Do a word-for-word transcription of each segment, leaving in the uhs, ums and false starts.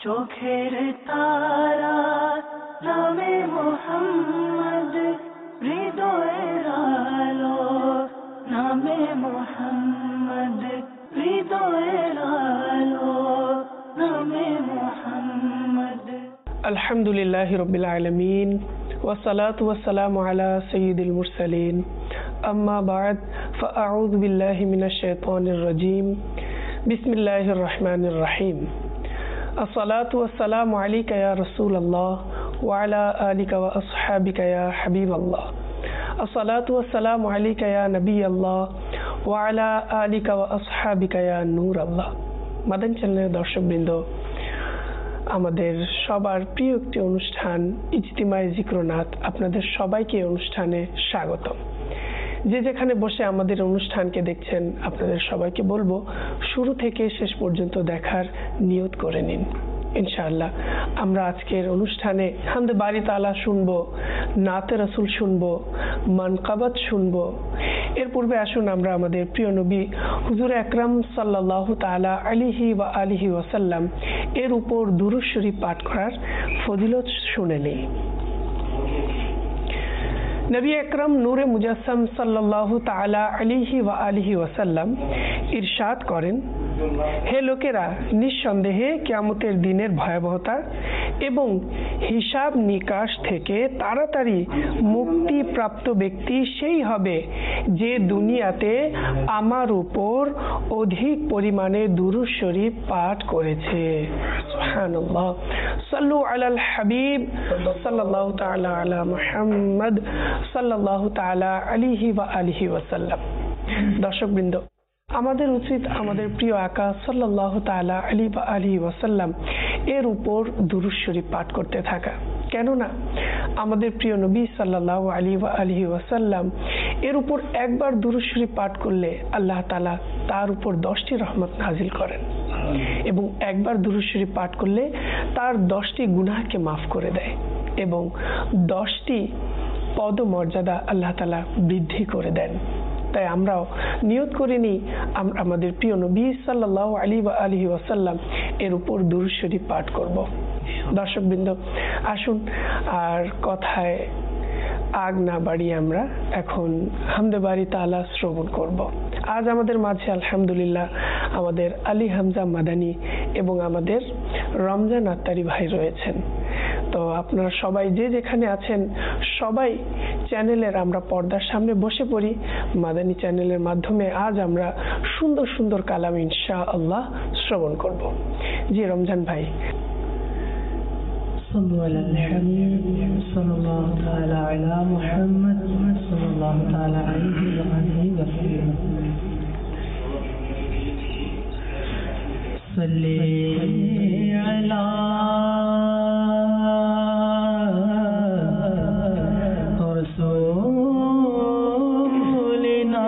চোখের তারা নামে মোহাম্মদ, হৃদয়ের আলো নামে মোহাম্মদ, হৃদয়ের আলো নামে মোহাম্মদ। আলহামদুলিল্লাহি রাব্বিল আলামিন ওয়াসসালাতু ওয়াসসালামু আলা সাইয়্যিদিল মুরসালিন, আম্মা বা'দ, ফাআউযু বিল্লাহি মিনাশ শাইতানির রাজীম, বিসমিল্লাহির রহমানির রহিম। আসসালাতু ওয়াসসালামু আলাইকা ইয়া রাসূলাল্লাহ ওয়া আলা আলিকা ওয়া আসহাবিকা ইয়া হাবিবাল্লাহ। আসসালাতু ওয়াসসালামু আলাইকা ইয়া নবিয়াল্লাহ ওয়া আলা আলিকা ওয়া আসহাবিকা ইয়া নূরাল্লাহ। মাদানী চ্যানেলের দর্শকবৃন্দ, আমাদের সবার প্রিয় একটি অনুষ্ঠান ইজতিমায়ে যিকরুন্নাত, আপনাদের সবাইকে এই অনুষ্ঠানে স্বাগতম। যে যেখানে বসে আমাদের অনুষ্ঠানকে দেখছেন, আপনাদের সবাইকে বলবো শুরু থেকে শেষ পর্যন্ত দেখার নিয়ত করে নিন। ইনশাআল্লাহ আমরা আজকের অনুষ্ঠানে হামদে বারি তাআলা শুনবো, নাতে রাসূল শুনবো, মানকাবাত শুনবো। এর পূর্বে আসুন আমরা আমাদের প্রিয় নবী হুজুর আকরাম সাল্লাল্লাহু তাআলা আলাইহি ওয়া আলিহি ওয়াসাল্লাম এর উপর দুরূদ শরীফ পাঠ করার ফজিলত শুনে নিই। নবী আকরাম নূরে মুজাসসাম সাল্লাল্লাহু তাআলা আলাইহি ওয়া আলিহি ওয়াসাল্লাম ইরশাদ করেন, হে লোকেরা, নিঃসন্দেহে কিয়ামতের দিনের ভয়াবহতা এবং হিসাব নিকাশ থেকে তাড়াতাড়ি মুক্তি প্রাপ্ত ব্যক্তি সেই হবে যে দুনিয়াতে আমার উপর অধিক পরিমাণে দুরূদ শরীফ পাঠ করেছে। সুবহানাল্লাহ। সাল্লু আলাল হাবিব সাল্লাল্লাহু তাআলা আলা মুহাম্মদ সাল্লাল্লাহু তাআলা আলাইহি ওয়া আলিহি ওয়াসাল্লাম। দর্শকবৃন্দ, আমাদের উচিত আমাদের প্রিয় আকা সাল্লাল্লাহু তাআলা আলাইহি ওয়া আলিহি ওয়াসাল্লাম এর উপর দুরূদ শরীফ পাঠ করতে থাকা। কেননা আমাদের প্রিয় নবী সাল্লাল্লাহু আলাইহি ওয়া আলিহি ওয়াসাল্লাম এর উপর একবার দুরূদ শরীফ পাঠ করলে আল্লাহ তাআলা তার উপর দশটি রহমত নাজিল করেন এবং একবার দুরূদ শরীফ পাঠ করলে তার দশটি গুনাহকে মাফ করে দেয় এবং দশটি পদমর্যাদা আল্লাহ তাআলা বৃদ্ধি করে দেন। তাই আমরাও নিয়ত করে নিই আমরা আমাদের প্রিয় নবী সাল্লাল্লাহু আলাইহি ওয়া আলিহি ওয়াসাল্লাম এর উপর দুরূদ শরীফ পাঠ করব। দর্শকবৃন্দ, আসুন আর কথায় আগ না বাড়িয়ে আমরা এখন হামদে বারি তাআলা শ্রবণ করব। আজ আমাদের মাঝে আলহামদুলিল্লাহ আমাদের আলী হামজা মাদানী এবং আমাদের রমজান আত্তারি ভাই রয়েছেন। তো আপনারা সবাই যে যেখানে আছেন, সবাই চ্যানেলের আমরা পর্দার সামনে বসে পড়ি। মাদানী চ্যানেলের মাধ্যমে আজ আমরা সুন্দর সুন্দর কালাম ইনশাআল্লাহ শ্রবণ করব। জি রমজান ভাই। صلوا على الحبيب صلى الله تعالى على محمد صلى الله تعالى عليه وآله وسلم. صلي على رسولنا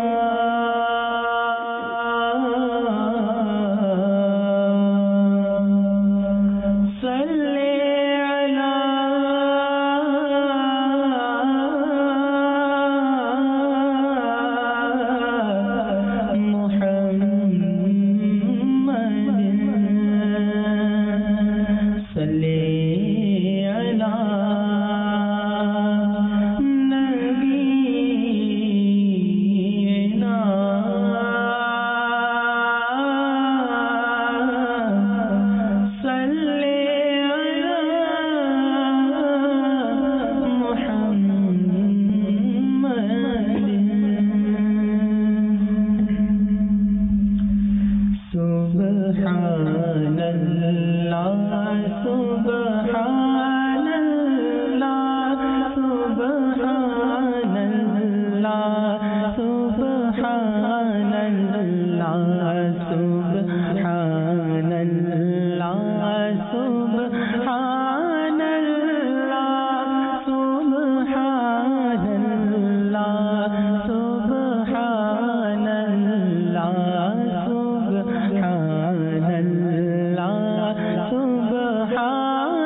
سبحان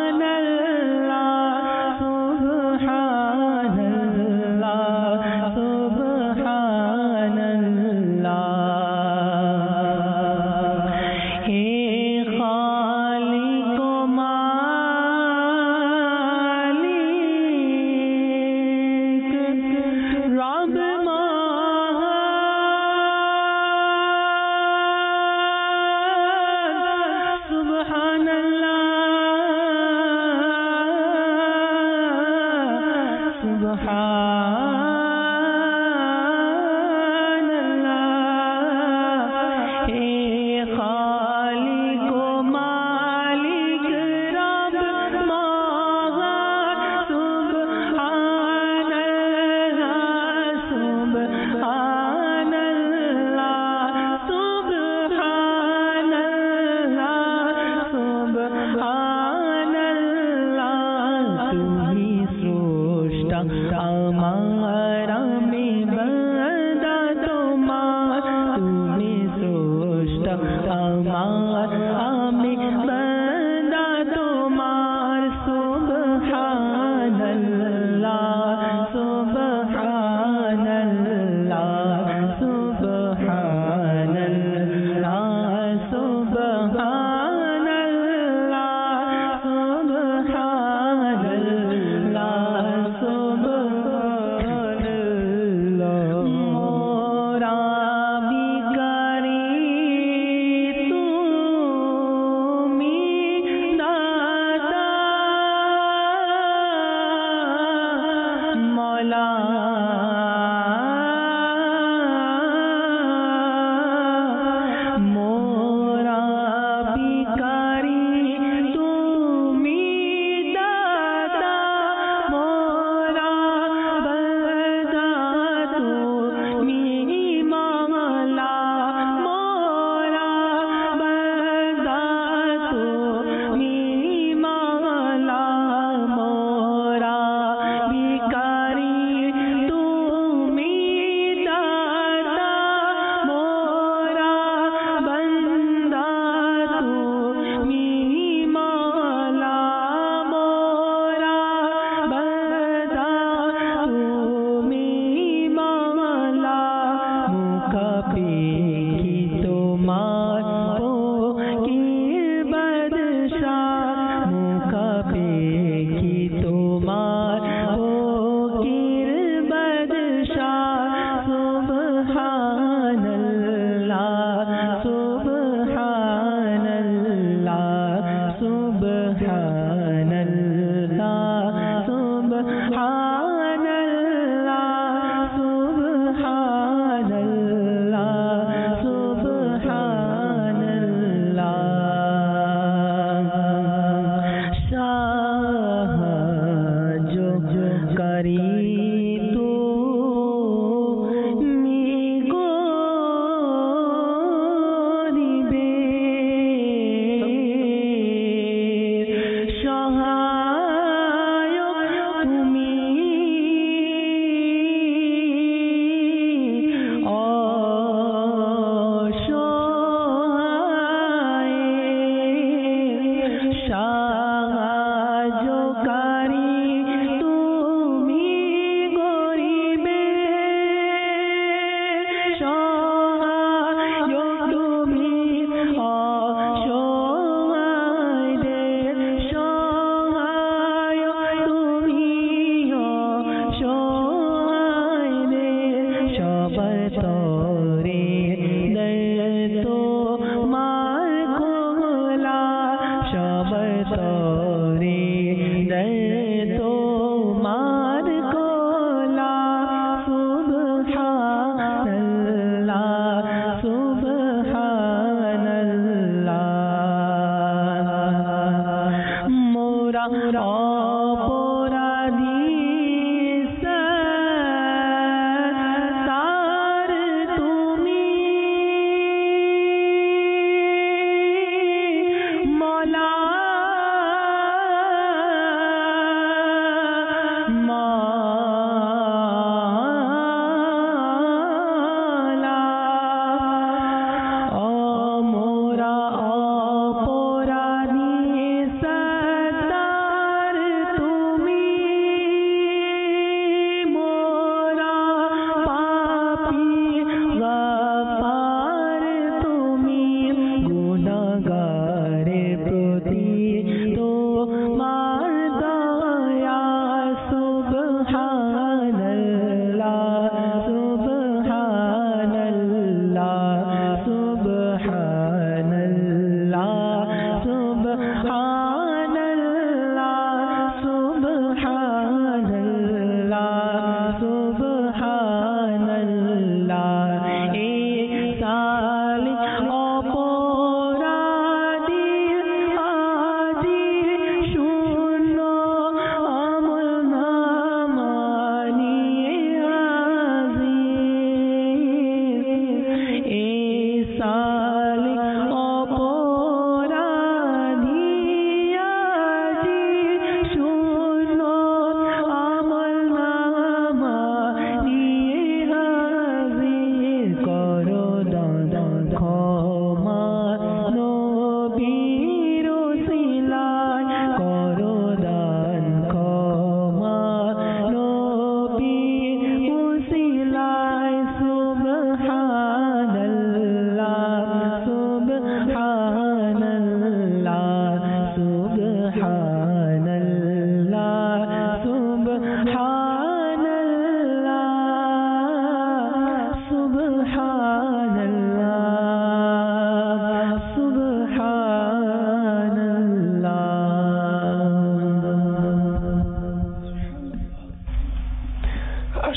मोरा अपराधी सत्तार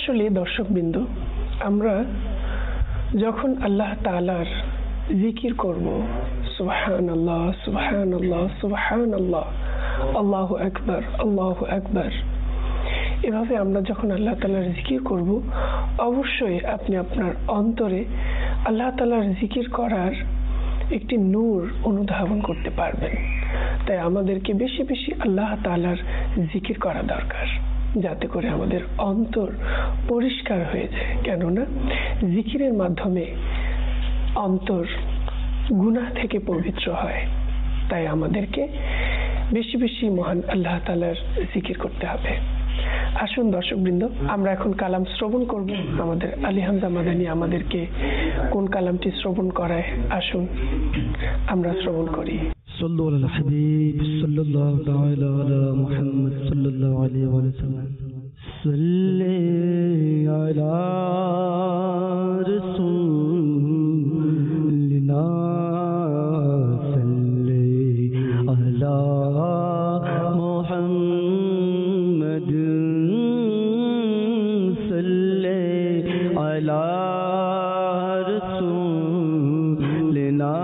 আসলে দর্শকবৃন্দ, আমরা যখন আল্লাহ তাআলার জিকির করব, সুবহানাল্লাহ সুবহানাল্লাহ সুবহানাল্লাহ, আল্লাহু আকবার আল্লাহু আকবার, এভাবে আমরা যখন আল্লাহ তাআলার জিকির করব, অবশ্যই আপনি আপনার অন্তরে আল্লাহ তাআলার জিকির করার একটি নূর অনুধাবন করতে পারবেন। তাই আমাদেরকে বেশি বেশি আল্লাহ তাআলার জিকির করা দরকার, যাতে করে আমাদের অন্তর পরিষ্কার হয়ে যায়। কেননা জিকিরের মাধ্যমে অন্তর গুনাহ থেকে পবিত্র হয়। তাই আমাদেরকে বেশি বেশি মহান আল্লাহ তাআলার জিকির করতে হবে। আসুন দর্শকবৃন্দ, আমরা এখন কালাম শ্রবণ করব। আমাদের আলী হামজা মাদানী আমাদেরকে কোন কালামটি শ্রবণ করায়, আসুন আমরা শ্রবণ করি। صلوا على الحبيب صلى الله تعالى على محمد صلى الله عليه وسلم. صلي على رسولنا صلي على محمد صلي على رسولنا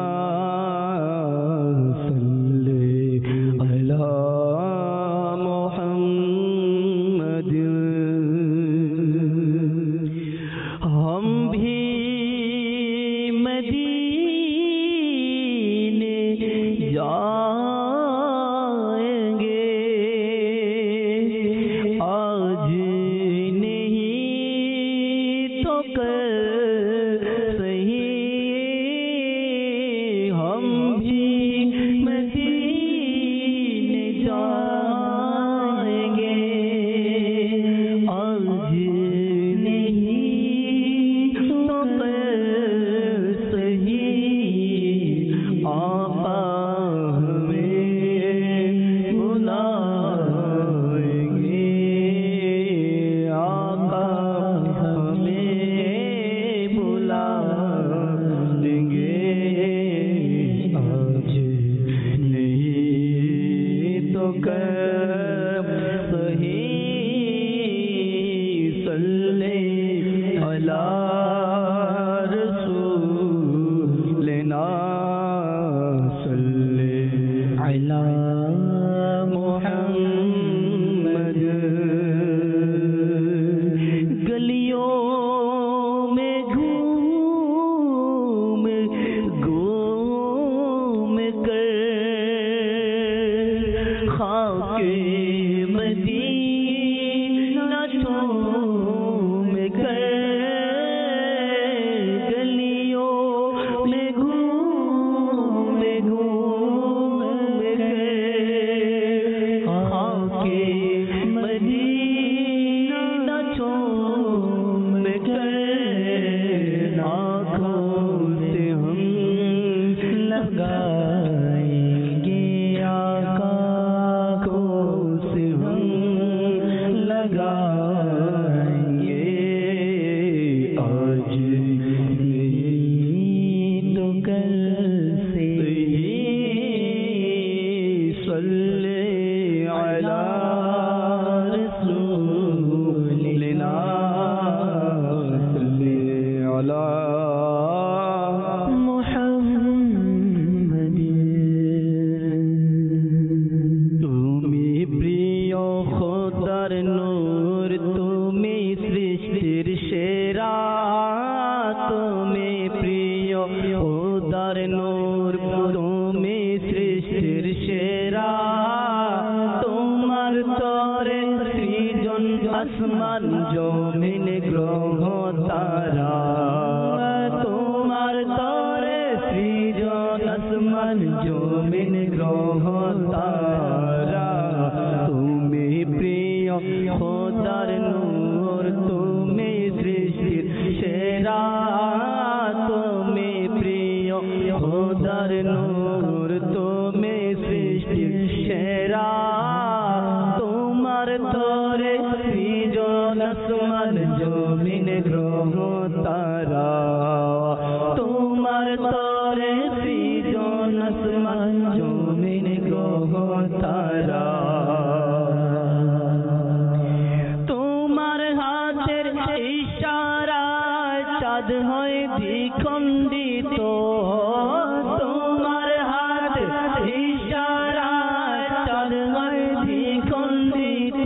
শান হয় দ্বিখণ্ডিত,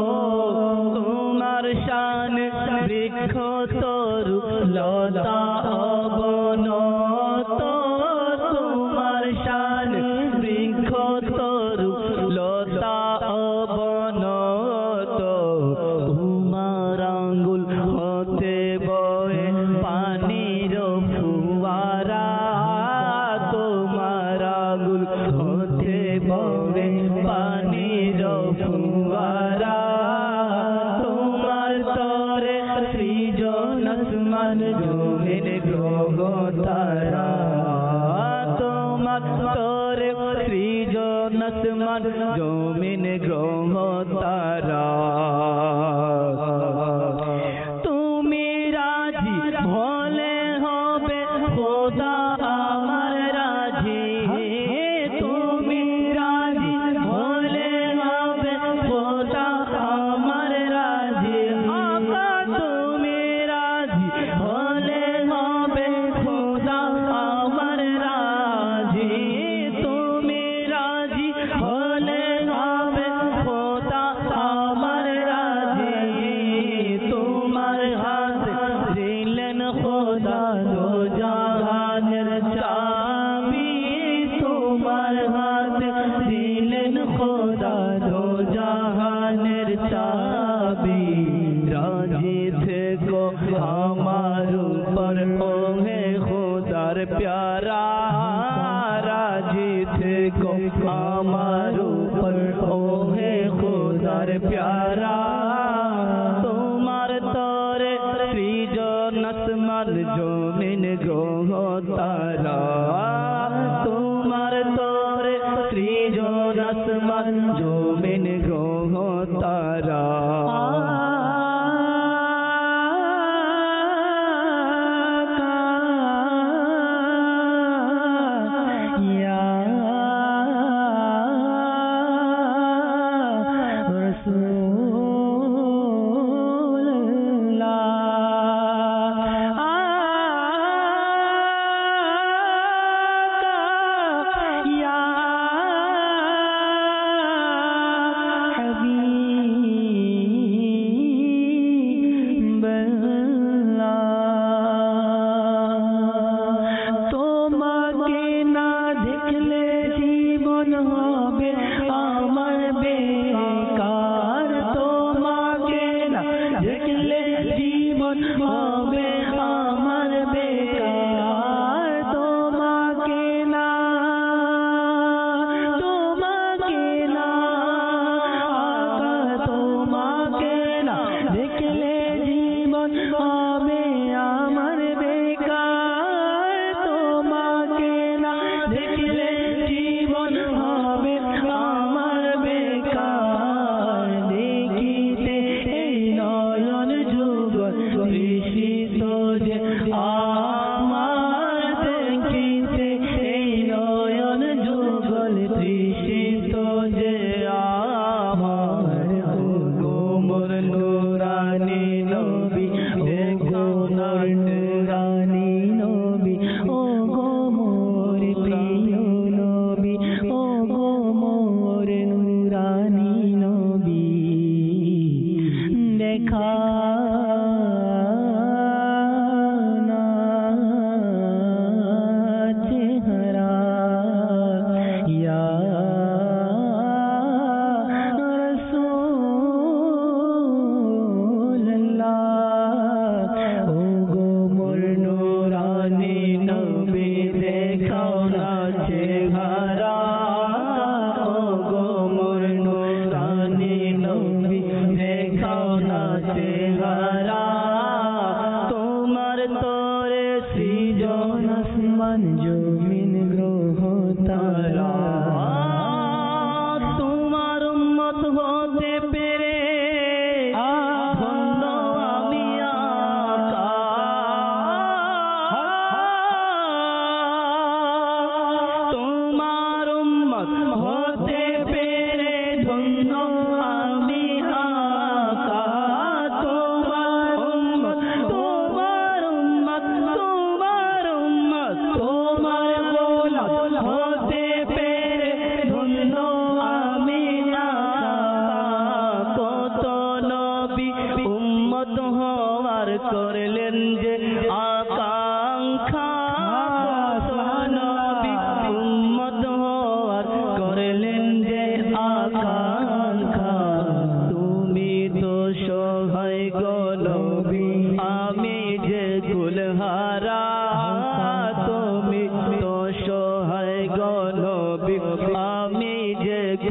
তোমার শান বৃক্ষ তরু লতা অবনত, তোমার শান বৃক্ষ তরু লতা অবনত, তোমার আঙ্গুল হতে বয়ে পানির ফুয়ারা, তোমার আঙ্গুল হতে বয়ে পানির ফুয়ারা, তোমার তরে সৃজন আসমান জমিন গ্রহ তারা, তোমার তরে সৃজন আসমান জমিন গ্রহ তারা। তুমি রাজি হলে হবে খোদা আমার রাজি, তুমি রাজি হলে হবে খোদা আমার রাজি, আকা তুমি রাজি হলে হবে খোদা আমার রাজি, তুমি রাজি হলে হবে খোদা আমার রাজি, তোমার হাতে দিলেন খোদা দো জাহানের চাবি, তোমার হাতে দিলেন খোদা দো জাহানের চাবি, রাজি থেকো আমার উপর ও হে খোদার প্যারা, রাজি থেকো আমার উপর ও হে খোদার প্যারা, তোমার তরে সৃজন আসমান জমিন গ্রহ তারা, তোমার তরে সৃজন আসমান জমিন গ্রহ তারা।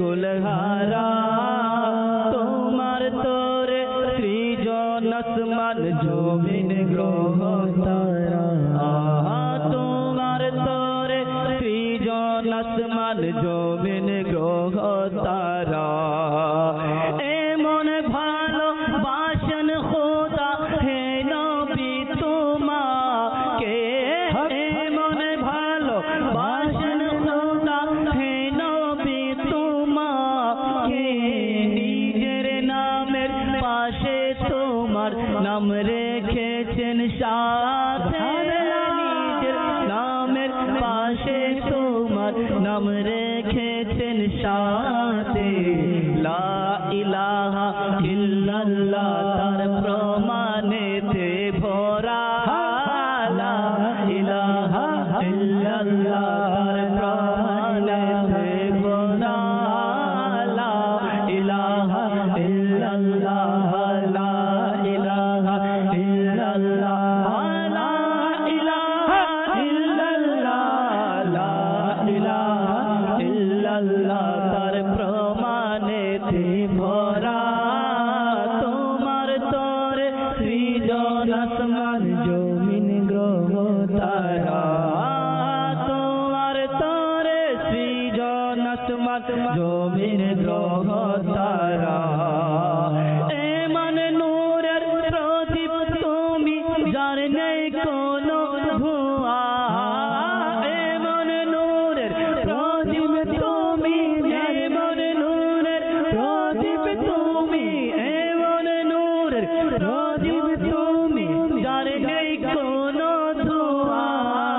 কুলহারা তোমার তোরে সৃজন আসমান জমিন গ্রহ তারা তোমার তোরে সৃজন আসমান জমিন গ্রহ তারা এমন ভালো বাসন খোদা হে নবী তোমাকে এমন ভালো বাসন খোদা হে নবী তোমাকে নিজের নামের পাশে তোমার নাম রেখেছেন সাথে নিজের নামের পাশে তোমার নাম রেখেছেন সাথে লা ইলাহা ইল্লাল্লাহ তার প্রমাণেতে ভরা লা ইলাহা ইল্লাল্লাহ তার প্রমাণেতে ভরা লা ইলাহা ইল্লাল্লাহ লা ইলাহা ইল্লাল্লাহ লা ইলাহা ইল্লাল্লাহ লা ইলাহা ইল্লাল্লাহ তার প্রমাণেতে ভরা তোমার তোরে সৃজন আসমান জমিন গ্রহ তারা তোমার তোরে সৃজন আসমান জমিন গ্রহ তারা এমন নূরের প্রদীপ তুমি যার নেই কোনো ভুয়া এমন নূরের প্রদীপ তুমি এমন নূরের প্রদীপ তুমি এমন নূরের প্রদীপ তুমি যার নেই কোনো ধোয়া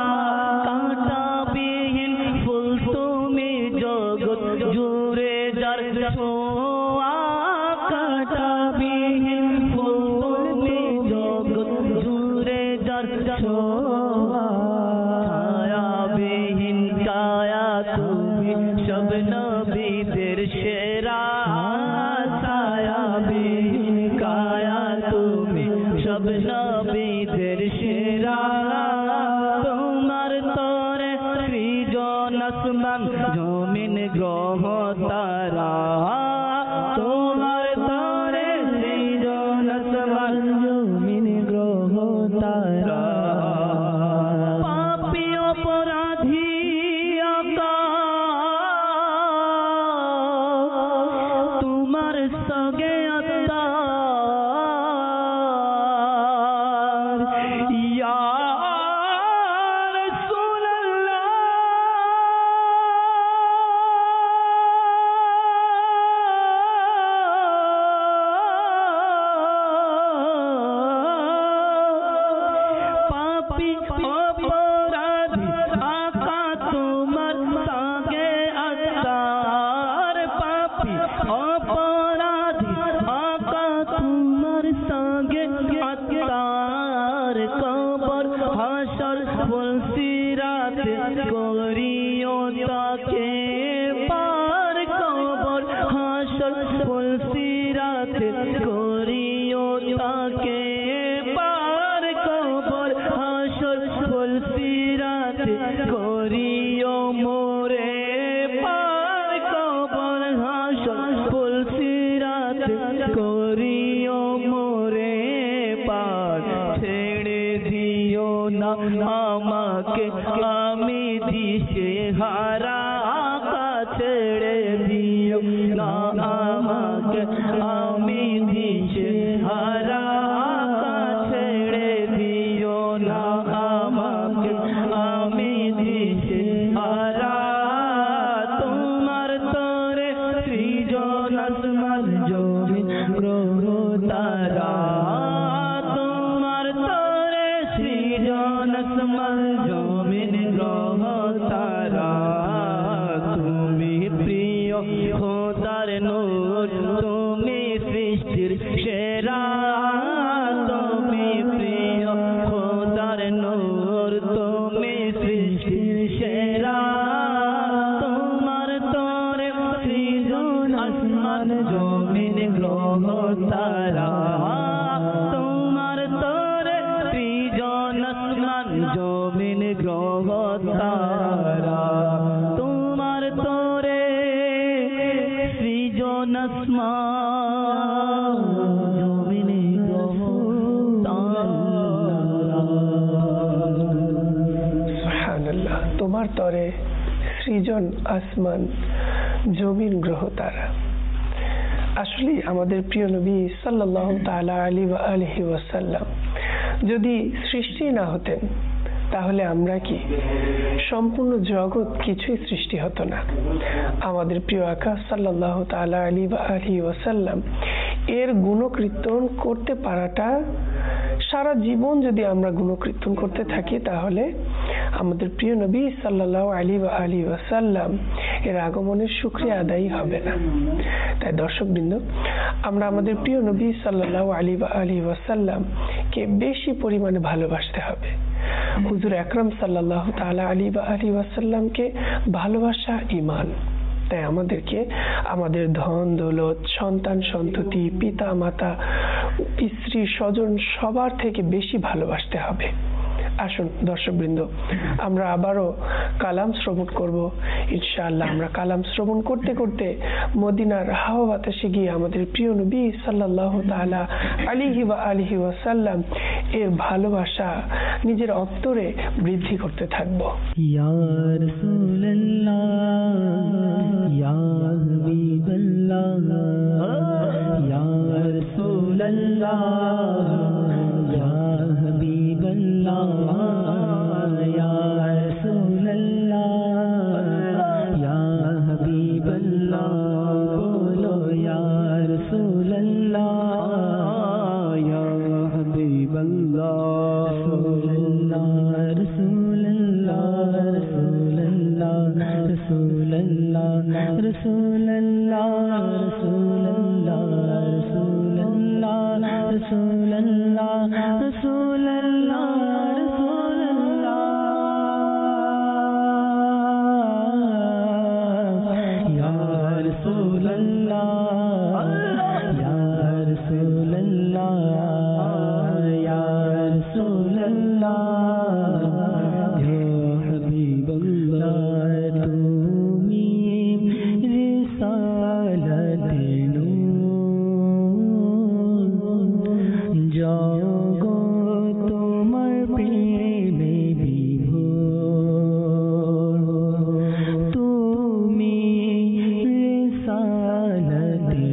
কাঁটাবিহীন ফুল তুমি জগৎ জুড়ে যার ছোঁয়া কাঁটাবিহীন ফুল তুমি জগৎ জুড়ে যার ছোঁয়া ছায়াবিহীন কায়া তুমি সব নবীদের সেরা ছায়াবিহীন কায়া তুমি সব নবীদের সেরা তোমার তোরে সৃজন আসমান জমিন গ্রহ তারা তোমার তোরে সৃজন আসমান জমিন গ্রহ তারা পাপী অপরাধী তোমার সগে আত্মার ইয়া রাসূলুল্লাহ পাপী অপরাধী আকা তোমার সগে আত্মার পাপী অপরাধী আকা তোমার সঙ্গে আত্মার কবর হাসর ফুলসিরাত করিও তাকে পার কবর হাসর ফুলসিরাত করিও তাকে পার কবর হাসর ফুলসিরাত করিও মোরে পার কবর হাসর ফুলসিরাত করিও মোরে পার ছেড়ে দিও না আমাকে আমি দিশে হারা আকা ছেড়ে দিও না আমাকে আমি দিশে হারা আকা ছেড়ে দিও না আমাকে আমি দিশে হারা তোমার তোরে সৃজন আসমান জমিন গ্রহ তারা তোমার তোরে সৃজন আসমান জমিন গ্রহ তারা তুমি প্রিয় খোদার নূর তুমি সৃষ্টির সেরা তুমি প্রিয় খোদার নূর তুমি সৃষ্টির সেরা তোমার তোরে সৃজন আসমান জমিন গ্রহ তারা তোমার তোরে সৃজন আসমান জমিন গ্রহ তারা তোমার তোরে আসমান জমিনে গ্রহ তারা। সুবহানাল্লাহ, তোমার তরে সৃজন আসমান জমিন গ্রহ তারা। আসলে আমাদের প্রিয় নবী সাল্লাল্লাহু তাআলা আলাইহি ওয়া আলিহি ওয়াসাল্লাম যদি সৃষ্টি না হতেন তাহলে আমরা কি সম্পূর্ণ জগৎ কিছুই সৃষ্টি হতো না। আমাদের প্রিয় আকা সাল্লাল্লাহু তাআলা আলাইহি ওয়া আলিহি ওয়াসাল্লাম এর গুণকীর্তন করতে পারাটা, সারা জীবন যদি আমরা গুণকীর্তন করতে থাকি তাহলে আমাদের প্রিয় নবী সাল্লাল্লাহু আলাইহি ওয়া আলিহি ওয়াসাল্লাম এর আগমনের শুকরিয়া আদায় হবে না। তাই দর্শকবৃন্দ, আমরা আমাদের প্রিয় নবী সাল্লাল্লাহু আলাইহি ওয়া আলিহি ওয়াসাল্লাম কে বেশি পরিমাণে ভালোবাসতে হবে। হুজুর আকরাম সাল্লাল্লাহু তাআলা আলাইহি ওয়া আলিহি ওয়াসাল্লামকে ভালোবাসা ঈমান। তাই আমাদেরকে আমাদের ধন দৌলত, সন্তান সন্ততি, পিতা মাতা, স্ত্রী স্বজন সবার থেকে বেশি ভালোবাসতে হবে। আসুন দর্শকবৃন্দ, আমরা আবারও কালাম শ্রবণ করব ইনশাআল্লাহ। আমরা কালাম শ্রবণ করতে করতে মদিনার হাওয়া বাতাসে গিয়ে আমাদের প্রিয় নবী সাল্লাল্লাহু তাআলা আলাইহি ওয়া আলিহি ওয়াসাল্লাম এর ভালোবাসা নিজের অন্তরে বৃদ্ধি করতে থাকব। ইয়া রাসূলুল্লাহ, ইয়া হাবিবাল্লাহ, ইয়া রাসূলুল্লাহ, ইয়া হাবিবাল্লাহ, ইয়া রাসূলুল্লাহ, ইয়া হাবিবাল্লাহ, বলো ইয়া রাসূলুল্লাহ, ইয়া হাবিবাল্লাহ, রাসূলুল্লাহ, রাসূলুল্লাহ, রাসূলুল্লাহ, রাসূলুল্লাহ, রাসূলুল্লাহ, রাসূলুল্লাহ, রাসূলুল্লাহ, রাসূলুল্লাহ, রাসূলুল্লাহ, ইয়া রাসূলুল্লাহ, ইয়া রাসূলুল্লাহ, ইয়া রাসূলুল্লাহ, ইয়া হাবিবাল্লাহ, তুমি রিসালাতে নূর, জগৎ তোমার প্রেমে বিভোর, তুমি রিসালাতে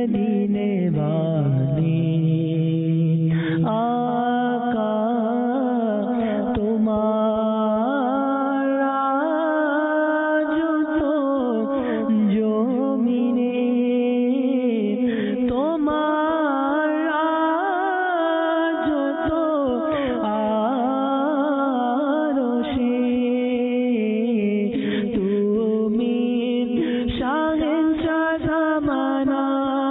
मदीने वाले आका तुम्हारा जुतो जमीने तुम्हारा जुतो आरोशे তুমি শাহেনশাহ জামানা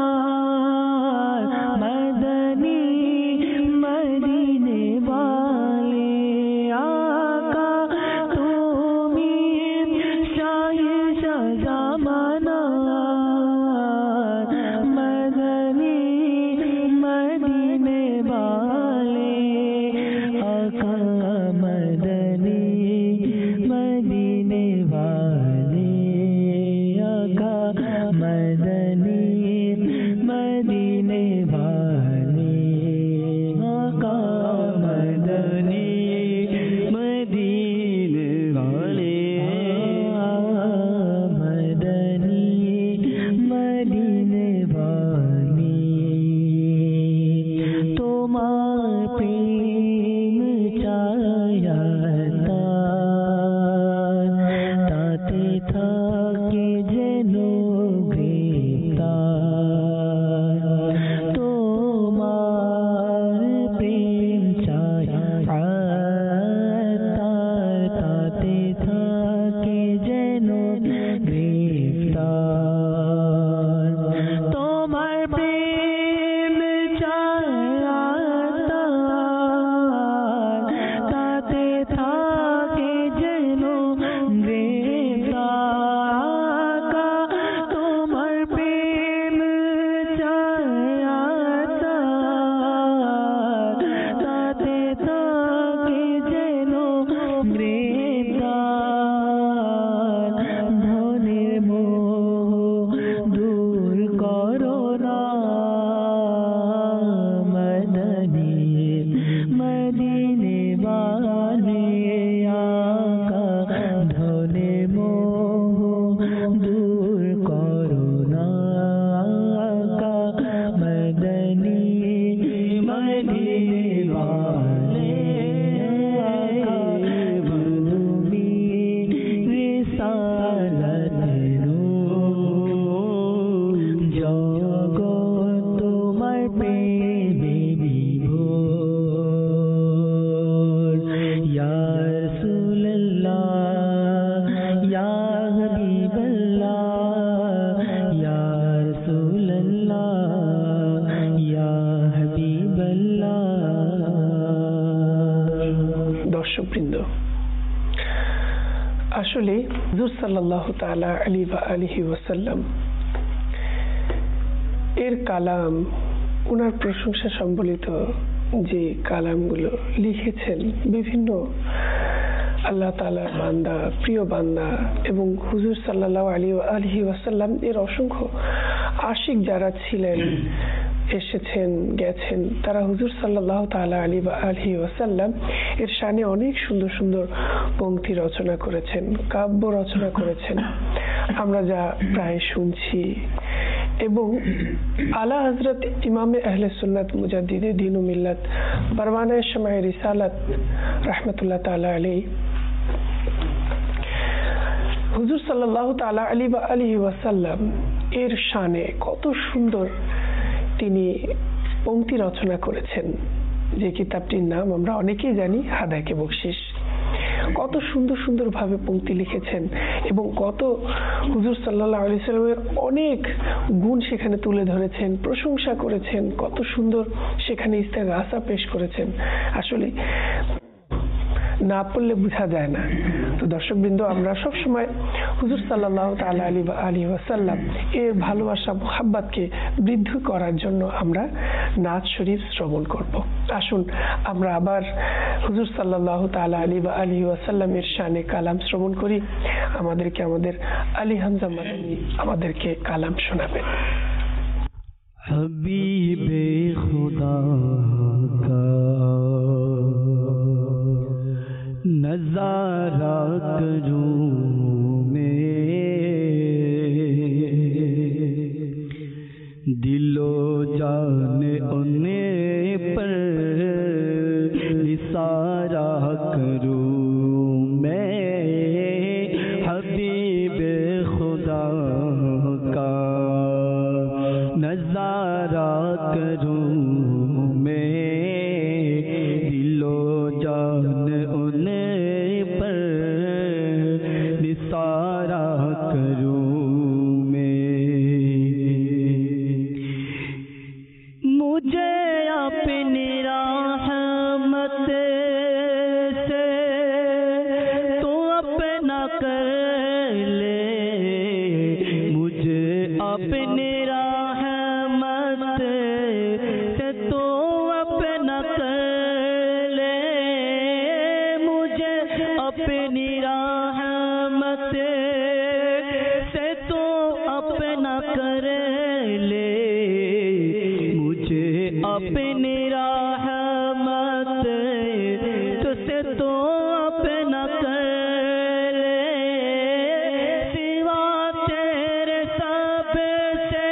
মদনী মদিনে वाले आका তুমি শাহেনশাহ জামানা মদনী মদিনে वाले आका मदनी मदीने वाले आका मदनी मदीने वाले आका मदनी मदीने वाले मदनी मदीने वाले তোমার প্রেম চায়াতা তাতে থাকে যেন গ্রেফতার তোমার প্রেম চায়াতা তাতে থাকে যেন গ্রেফতার তোমার প্রেম চায়াতা তাতে থাকে যেন গ্রেফতার তোমার প্রেম চায়াতা তাতে থাকে যেন গ্রেফতার ধনের মোহ দূর করো না মদনী মদিনে वाले आका ধনের মোহ দূর করো না আকা মদনী মদিনে वाले তুমি রিসালাতের জগৎ তোমার প্রেমে বিভোর ইয়া রাসূলুল্লাহ ইয়া হাবিবাল্লাহ ইয়া রাসূলুল্লাহ ইয়া হাবিবাল্লাহ। দর্শকবৃন্দ, আসলে হুজুর সাল্লাল্লাহু তাআলা আলাইহি ওয়া আলিহি ওয়াসাল্লাম এর কালাম, ওনার প্রশংসা সম্বলিত যে কালামগুলো লিখেছেন বিভিন্ন আল্লাহ তাআলার বান্দা, প্রিয় বান্দা এবং হুজুর সাল্লাল্লাহু আলাইহি ওয়া আলিহি ওয়াসাল্লাম এর অসংখ্য আশিক যারা ছিলেন, এসেছেন গেছেন, তারা হুজুর সাল্লাল্লাহু তাআলা আলাইহি ওয়া আলিহি ওয়াসাল্লাম এর শানে অনেক সুন্দর সুন্দর পংক্তি রচনা করেছেন, কাব্য রচনা করেছেন, আমরা যা প্রায় শুনছি। এবং আলা হযরত ইমামে আহলে সুন্নাত মুজাদ্দিদে দ্বীন ও মিল্লাত পরওয়ানায়ে শামে রিসালাত রাহমাতুল্লাহ তাআলা আলাইহি হুজুর সাল্লাল্লাহু তাআলা আলাইহি ওয়া আলিহি ওয়াসাল্লাম এর শানে কত সুন্দর তিনি পংক্তি রচনা করেছেন, যে কিতাবটির নাম আমরা অনেকেই জানি, হাদায়ায়ে বকশিশ। কত সুন্দর সুন্দর ভাবে পংক্তি লিখেছেন এবং কত হুজুর সাল্লাল্লাহু আলাইহি ওয়াসাল্লামের অনেক গুণ সেখানে তুলে ধরেছেন, প্রশংসা করেছেন, কত সুন্দর সেখানে ইস্তেগাসা পেশ করেছেন। আসলে না পড়লে বোঝা যায় না। তো দর্শকবৃন্দ, আমরা সব সময় হুজুর সাল্লাল্লাহু তাআলা আলাইহি ওয়া আলিহি ওয়াসাল্লাম এর ভালোবাসা মুহাব্বতকে বৃদ্ধি করার জন্য আমরা নাত শরীফ শ্রবণ করব। আসুন আমরা আবার হুজুর সাল্লাল্লাহু তাআলা আলাইহি ওয়া আলিহি ওয়াসাল্লামের শানে কালাম শ্রবণ করি। আমাদেরকে আমাদের আলী হামজা মাদানী আমাদেরকে কালাম শোনাবেন। हबीबे खुदा का नजारा करूं मैं, दिल دل و جان ان پر نثارا کروں میں حبیب خدا کا نظارہ کروں میں دل و جان ان پر نثارا کروں مجھے اپنی رحمت سے تو اپنا کر لے مجھے اپنی رحمت سے تو اپنا کر لے مجھے اپنی رحمت سے تو اپنا کر لے اپنی رحمت سے تو اپنا کر لے سوا تیرے سب سے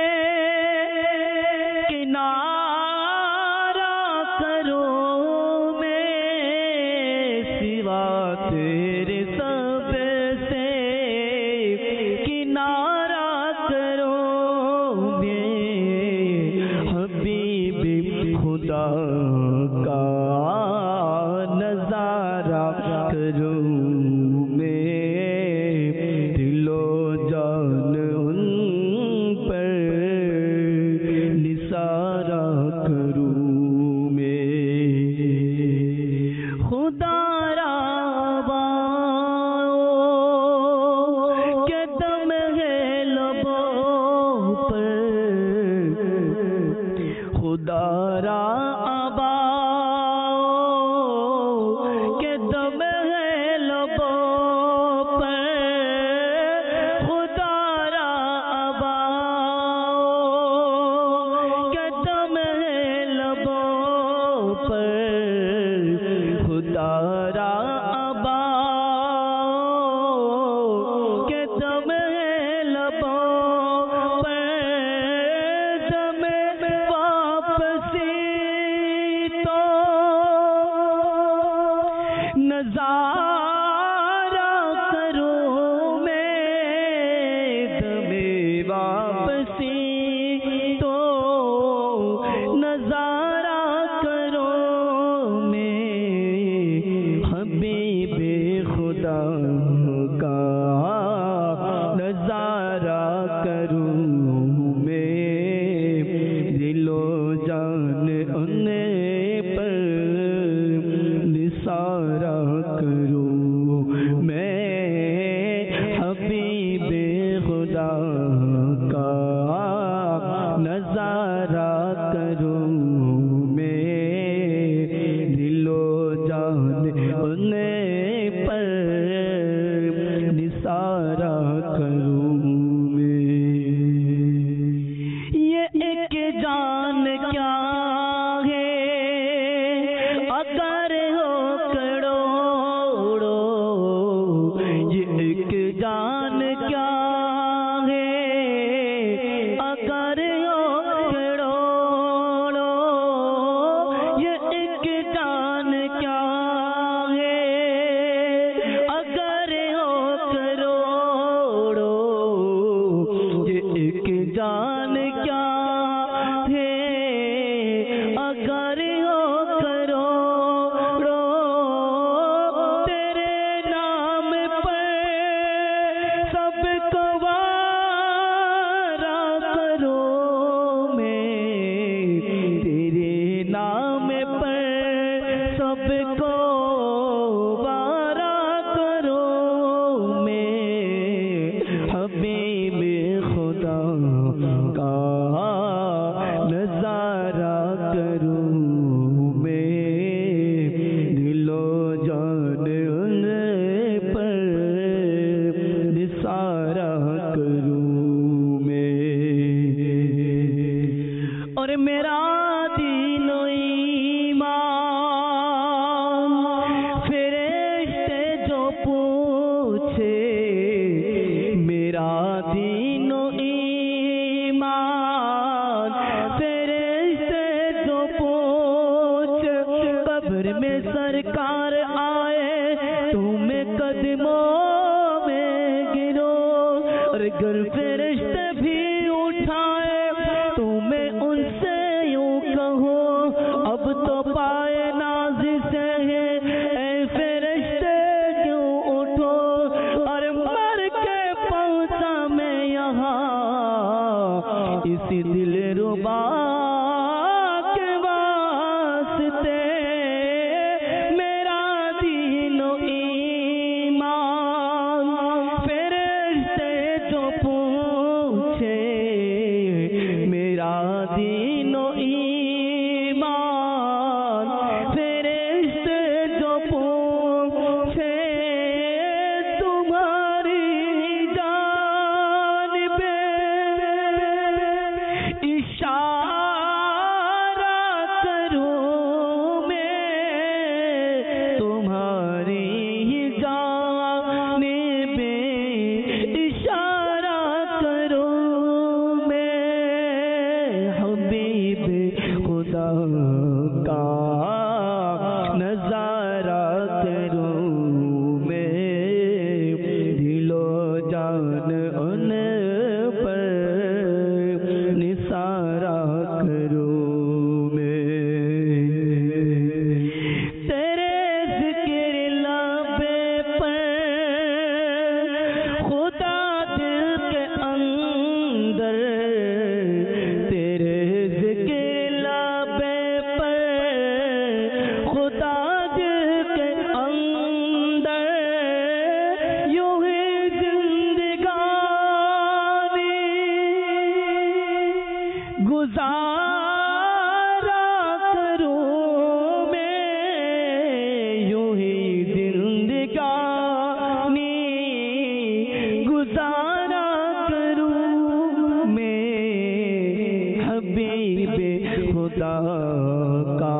کنارہ کروں میں سوا تیرے سب سے کنارہ کروں میں حبیب خدا کا نظارہ کروں میں دل و جان ان پر نثارہ کروں میں خدا را کہ دم ہے لبوں پر خدا را آبا کہ دم ہے لبوں پر خدا را آبا کہ دم ہے لبوں پر خدا را آبا کہ دم ہے لبوں پر دم نظارہ کروں میں دم واپسی تو نظارہ کروں میں حبیب خدا کا نظارہ کروں میں دل و جان ان پر نثارہ کروں میں حبیب خدا کا نظارہ کروں میں دل و جان ان پر نثارہ کروں میں یہ ایک جان کیا اگر ہو کروڑو یہ ایک جان کیا ہے اگر ہو کروڑو یہ ایک جان کیا ہے اگر ہو کروڑو یہ ایک جان کیا ہے اگر ہو کرو سب کو وارا کروں میں حبیب خدا کا نظارہ کروں میں دل و جان ان پر نثارہ کروں میں اور میرا دین و ایمان میرا دین و ایمان سرکار آئے تمہیں قدموں میں گرو، اور گر فرشتے بھی اٹھائے تمہیں ان سے یوں کہو اب تو پائے ناز سے ہے اے فرشتے کیوں اٹھو، اور مر کے پہنچا میں یہاں اسی دل ربا کے واسطے، میرا دین و ایمان فرشتے جو پوچھے، میرا دین و ایمان فرشتے جو پوچھے، تمہاری جانب اشارہ کروں میں، تمہاری جانب اشارہ کروں میں، حبیب خدا کا نظارہ کروں میں، دل و جان ان پر نثارہ کروں میں، تیرے ذکر لب پر خدا دل کے اندر، تیرے ذکر لب پر خدا دل کے اندر، یوں ہی زندگانی گزارا کروں میں، یوں ہی زندگانی گزارا کروں میں، حبیب خدا کا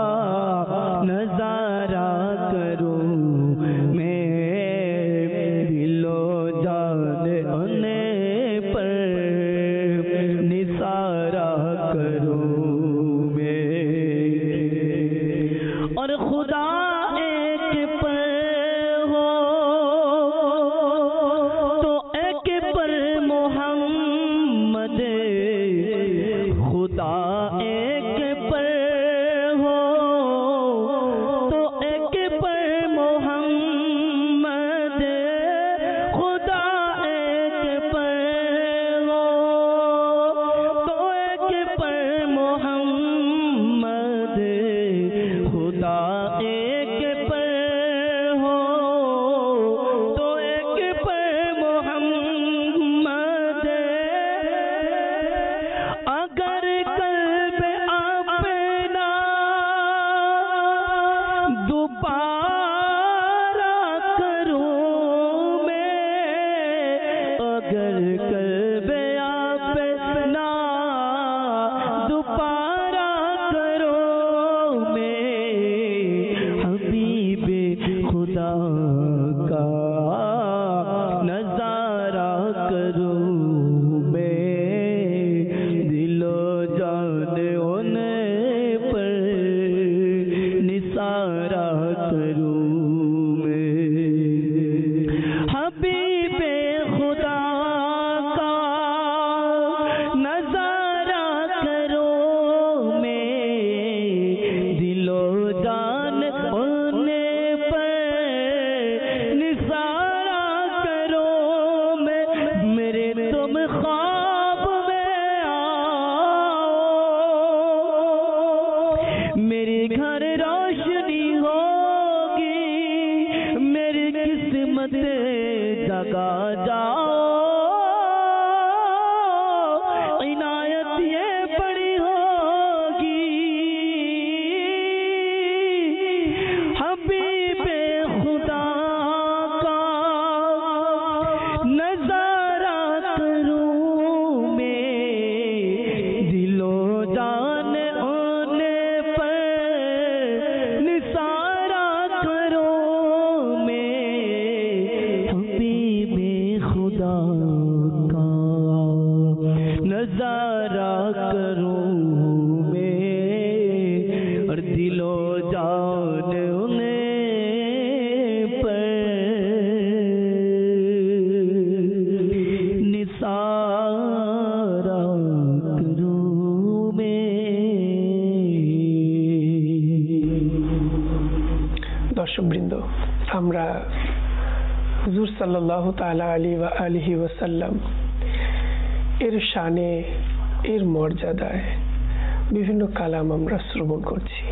نظارہ کروں میں، دل و جان ان پر نثارہ کروں میں، اور خدا ایک پر ہو تو ایک پر محمد، خدا ایک پر ہو تو ایک پر محمد، خدا ایک پر ہو تو ایک پر محمد، خدا ایک پر ہو تو ایک پر محمد، اگر قلب اپنا دوبارہ کروں میں، اگر قلب اپنا دوبارہ کروں میں، حبیب خدا کا نظارہ کروں میں، دل و جان ان پر نثارہ کروں میں، حبیب خدا کا نظارہ کروں میں، دل و جان ان پر نثارہ کروں میں، میرے تم خواب میں آؤ، میرے گھر روشنی ہوگی، میری قسمت جگا جاؤ، عنایت یہ بڑی ہوگی، حبیب خدا کا نظارہ کروں میں، دل و جان ان پر দর্শকবৃন্দ, আমরা হুজুর সাল্লাল্লাহু তাআলা আলাইহি ওয়া আলিহি ওয়াসাল্লাম এর শানে, এর মর্যাদায় বিভিন্ন কালাম আমরা শ্রবণ করছি।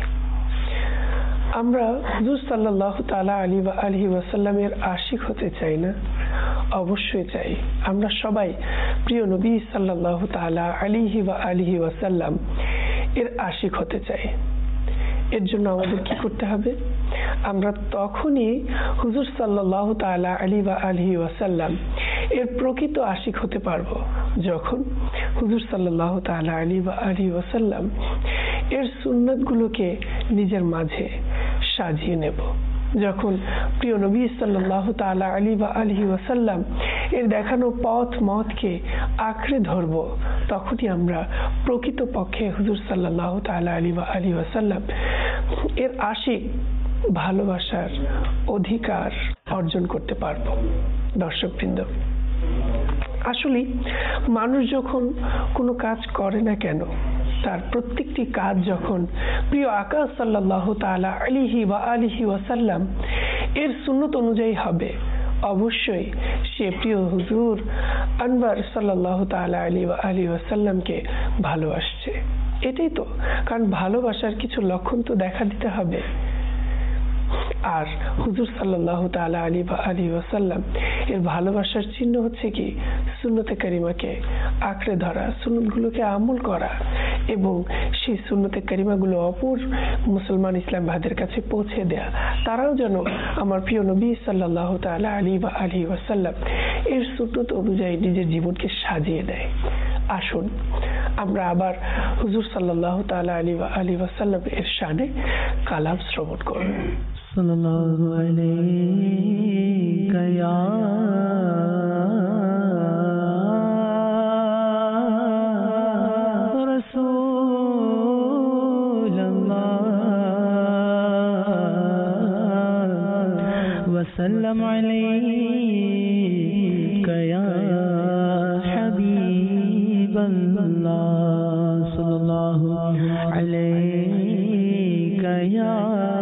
আমরা হুজুর সাল্লাল্লাহু তাআলা আলাইহি ওয়া আলিহি ওয়াসাল্লামের আশিক হতে চাই না? অবশ্যই চাই। আমরা সবাই প্রিয় নবী সাল্লাল্লাহু তাআলা আলাইহি ওয়া আলিহি ওয়াসাল্লাম এর আশিক হতে চাই। এর জন্য আমাদের কি করতে হবে? আমরা তখনই হুজুর সাল্লাল্লাহু তাআলা আলাইহি ওয়া আলিহি ওয়াসাল্লাম এর প্রকৃত আশিক হতে পারবো যখন হুজুর সাল্লাল্লাহু তাআলা আলাইহি ওয়া আলিহি ওয়াসাল্লাম এর সুন্নাতগুলোকে নিজের মাঝে সাজিয়ে নেব, যখন প্রিয় নবী সাল্লাল্লাহু তাআলা আলাইহি ওয়া আলিহি ওয়াসাল্লাম এর দেখানো পথ মতকে আঁকড়ে ধরব, তখনই আমরা প্রকৃত পক্ষে হুজুর সাল্লাল্লাহু তাআলা আলাইহি ওয়া আলিহি ওয়াসাল্লাম এর আশিক, ভালোবাসার অধিকার অর্জন করতে পারব। দর্শকবৃন্দ, আসলে মানুষ যখন কোনো কাজ করে না কেন, তার প্রত্যেকটি কাজ যখন প্রিয় আকা সাল্লাল্লাহু তাআলা আলাইহি ওয়া আলিহি ওয়াসাল্লাম এর সুন্নত অনুযায়ী হবে, অবশ্যই সে প্রিয় হুজুর আনওয়ার সাল্লাল্লাহু তাআলা আলাইহি ওয়া আলিহি ওয়াসাল্লামকে ভালোবাসছে। এটাই তো, কারণ ভালোবাসার কিছু লক্ষণ তো দেখা দিতে হবে। আর হুজুর সাল্লাল্লাহু তাআলা আলাইহি ওয়া আলিহি ওয়াসাল্লাম এর ভালোবাসার চিহ্ন হচ্ছে কি? সুন্নতে কারিমাকে আঁকড়ে ধরা, সুন্নতগুলোকে আমল করা এবং সেই সুন্নতে কারিমাগুলো অপর মুসলমান ইসলাম ভাইদের কাছে পৌঁছে দেয়া, তারাও যেন আমার প্রিয় নবী সাল্লাল্লাহু তাআলা আলাইহি ওয়া আলিহি ওয়াসাল্লাম এর সুন্নত অনুযায়ী নিজের জীবনকে সাজিয়ে দেয়। আসুন আমরা আবার হুজুর সাল্লাল্লাহু তাআলা আলাইহি ওয়া আলিহি ওয়াসাল্লাম এর শানে কালাম শ্রবণ করব। সাল্লাল্লাহু আলাইকা ইয়া রাসূলুল্লাহ ওয়া সাল্লাম আলাইকা ইয়া হাবিবাল্লাহ সাল্লাল্লাহু আলাইকা ইয়া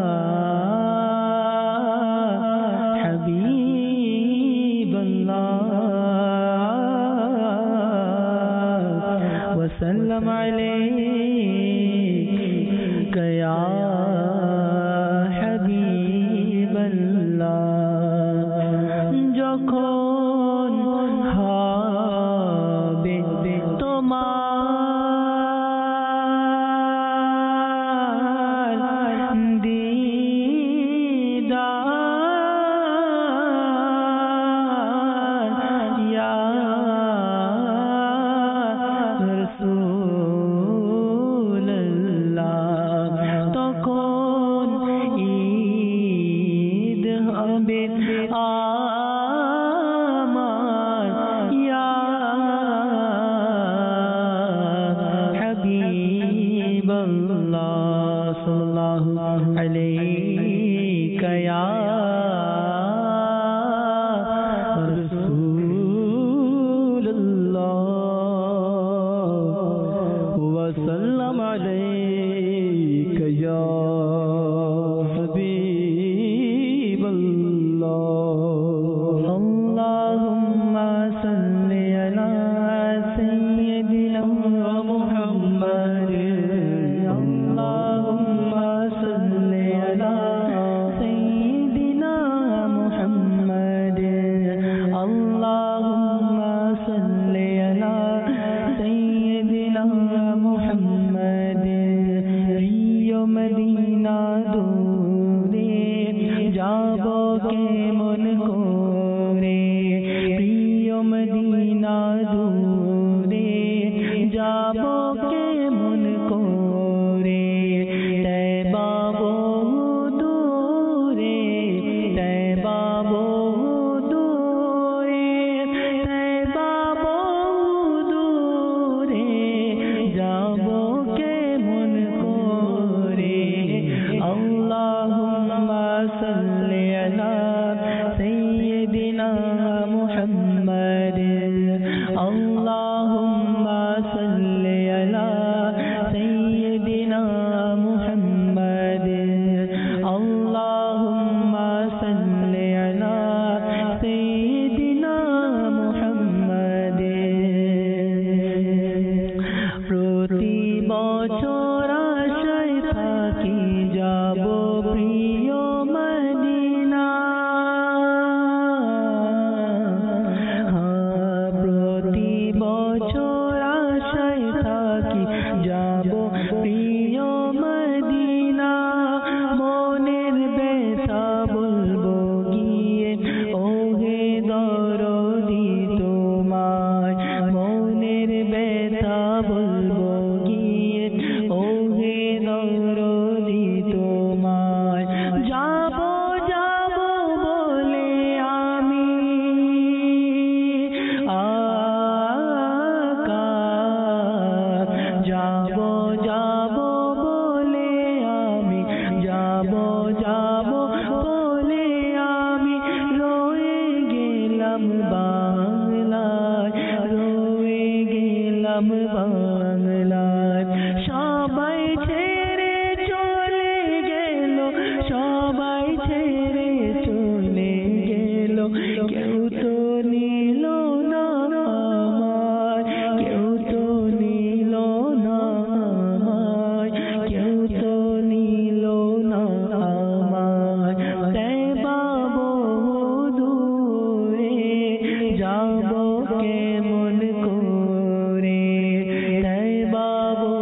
وسلم عليك يا حبيب الله যখন হবে তোমার দিদার ইয়া বছর আশায় থাকি যাব প্রিয় মদিনা। হ্যাঁ, প্রতি বছর আশায় থাকি যাব প্রিয় মদিনা। মনের ব্যথা বলবো গিয়ে ওহে দরদি তোমায়, মনের ব্যথা বলবো গিয়ে ওহে দরদি তোমায়। যাব যাব বলে আমি আকাশ, যাব যাব বলে আমি, যাব যাব বলে আমি রয়ে গেলাম বাংলায়, রয়ে গেলাম বাংলায়। সবাই ছেড়ে চলে গেল, সবাই ছেড়ে চলে গেল, কেউ তো নিল না আমায়, কেউ তো নিল না আমায়, কেউ তো নিল না আমায়। তৈবা বহুদূরে যাব কেমন করে, তৈবা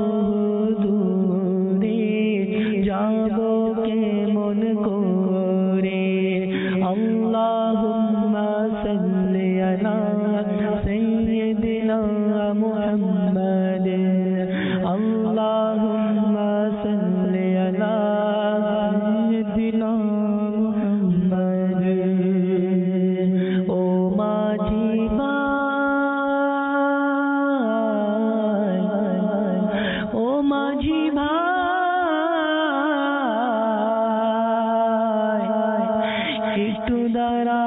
বহুদূরে যাব কেমন করে। আল্লাহুম্মা সাল্লি আলা সাইয়্যিদিনা মুহাম্মাদ, আল্লাহুম্মা সাল্লি আলা সাইয়্যিদিনা মুহাম্মাদ। ও মাঝি ভাই, ও মাঝি ভাই, একটু দাঁড়া,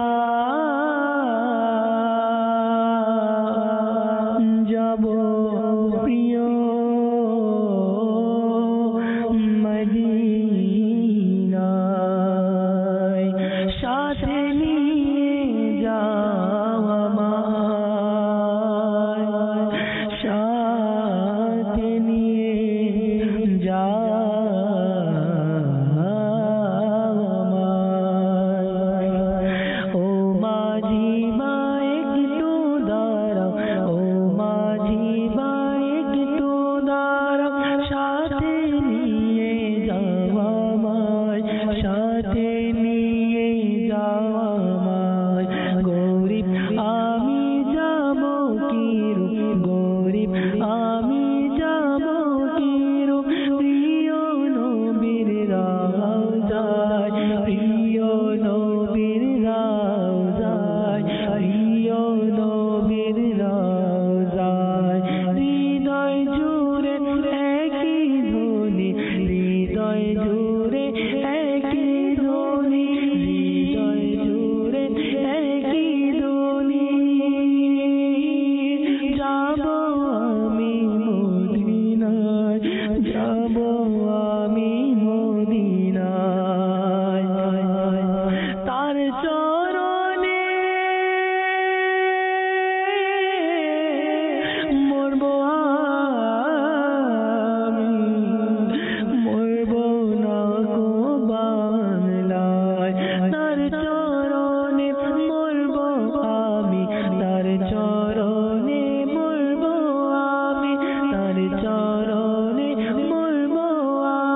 যাব প্রিয় মদিনায়। সাথে নিয়ে যাও আমায়, সাথে নিয়ে যাও আমায়। ও মাঝি ভাই একটু দাঁড়াও, ও মাঝি ভাই একটু দাঁড়াও, সাথে নিয়ে যাও আমায়, সাথে নিয়ে যাও আমায়। গরিব আমি যাব কিরূপ, গরিব আমি যাব কিরূপ, প্রিয় নবীর রাউজায়, প্রিয় নবীর রাউজায়, প্রিয় নবীর রাউজায়। হৃদয় জুড়ে একই ধ্বনি, হৃদয় জুড়ে একই ধ্বনি, হৃদয় জুড়ে একই ধ্বনি। যাব আমি মদিনায়, যাব আমি মদিনায়। তার চরণে মরব আমি, মরব না গো বাংলায়। তার চরণে মরব আমি, তার চরণে মরব আমি, তার চরণে মরব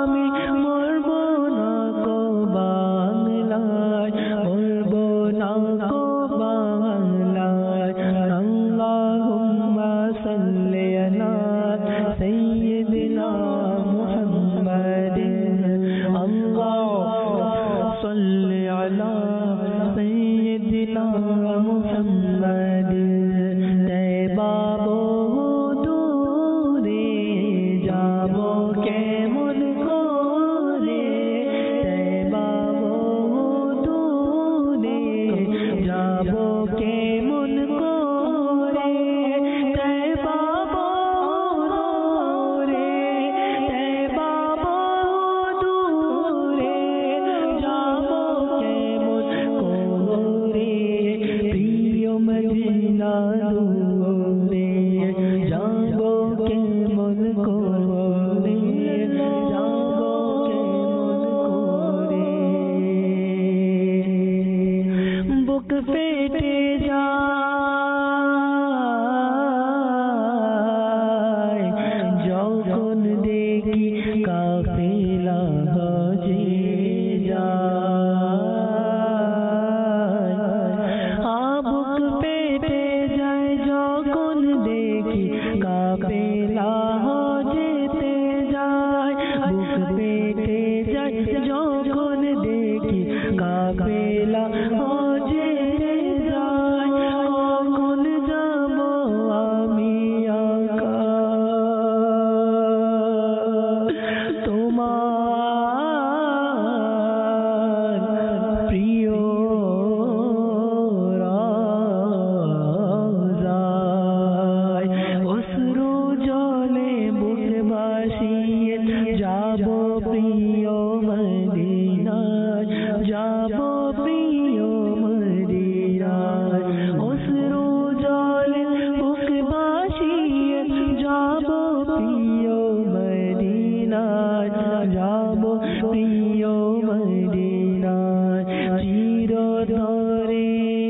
প্রিয় মদিনায়, যাব প্রিয় মদিনায়, অশ্রু জলে বুক ভাসিয়ে যাব প্রিয় মদিনায়, যাব প্রিয় মদিনায়, চিরতরে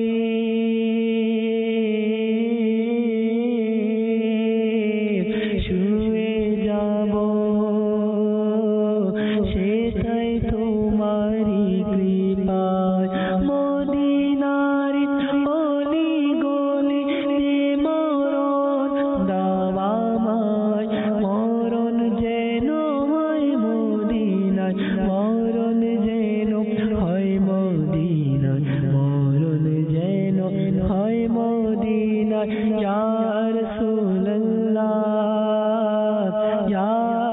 শুয়ে যাব সেটাই তোমারি কৃপায়, মদিনার অলি গলিতে মরণ দাও আমায়, মরণ যেন হয় মদিনায়, মরণ যেন হয় মদিনায়, মরণ যেন হয় মদিনায়, ইয়া রাসূলুল্লাহ ইয়া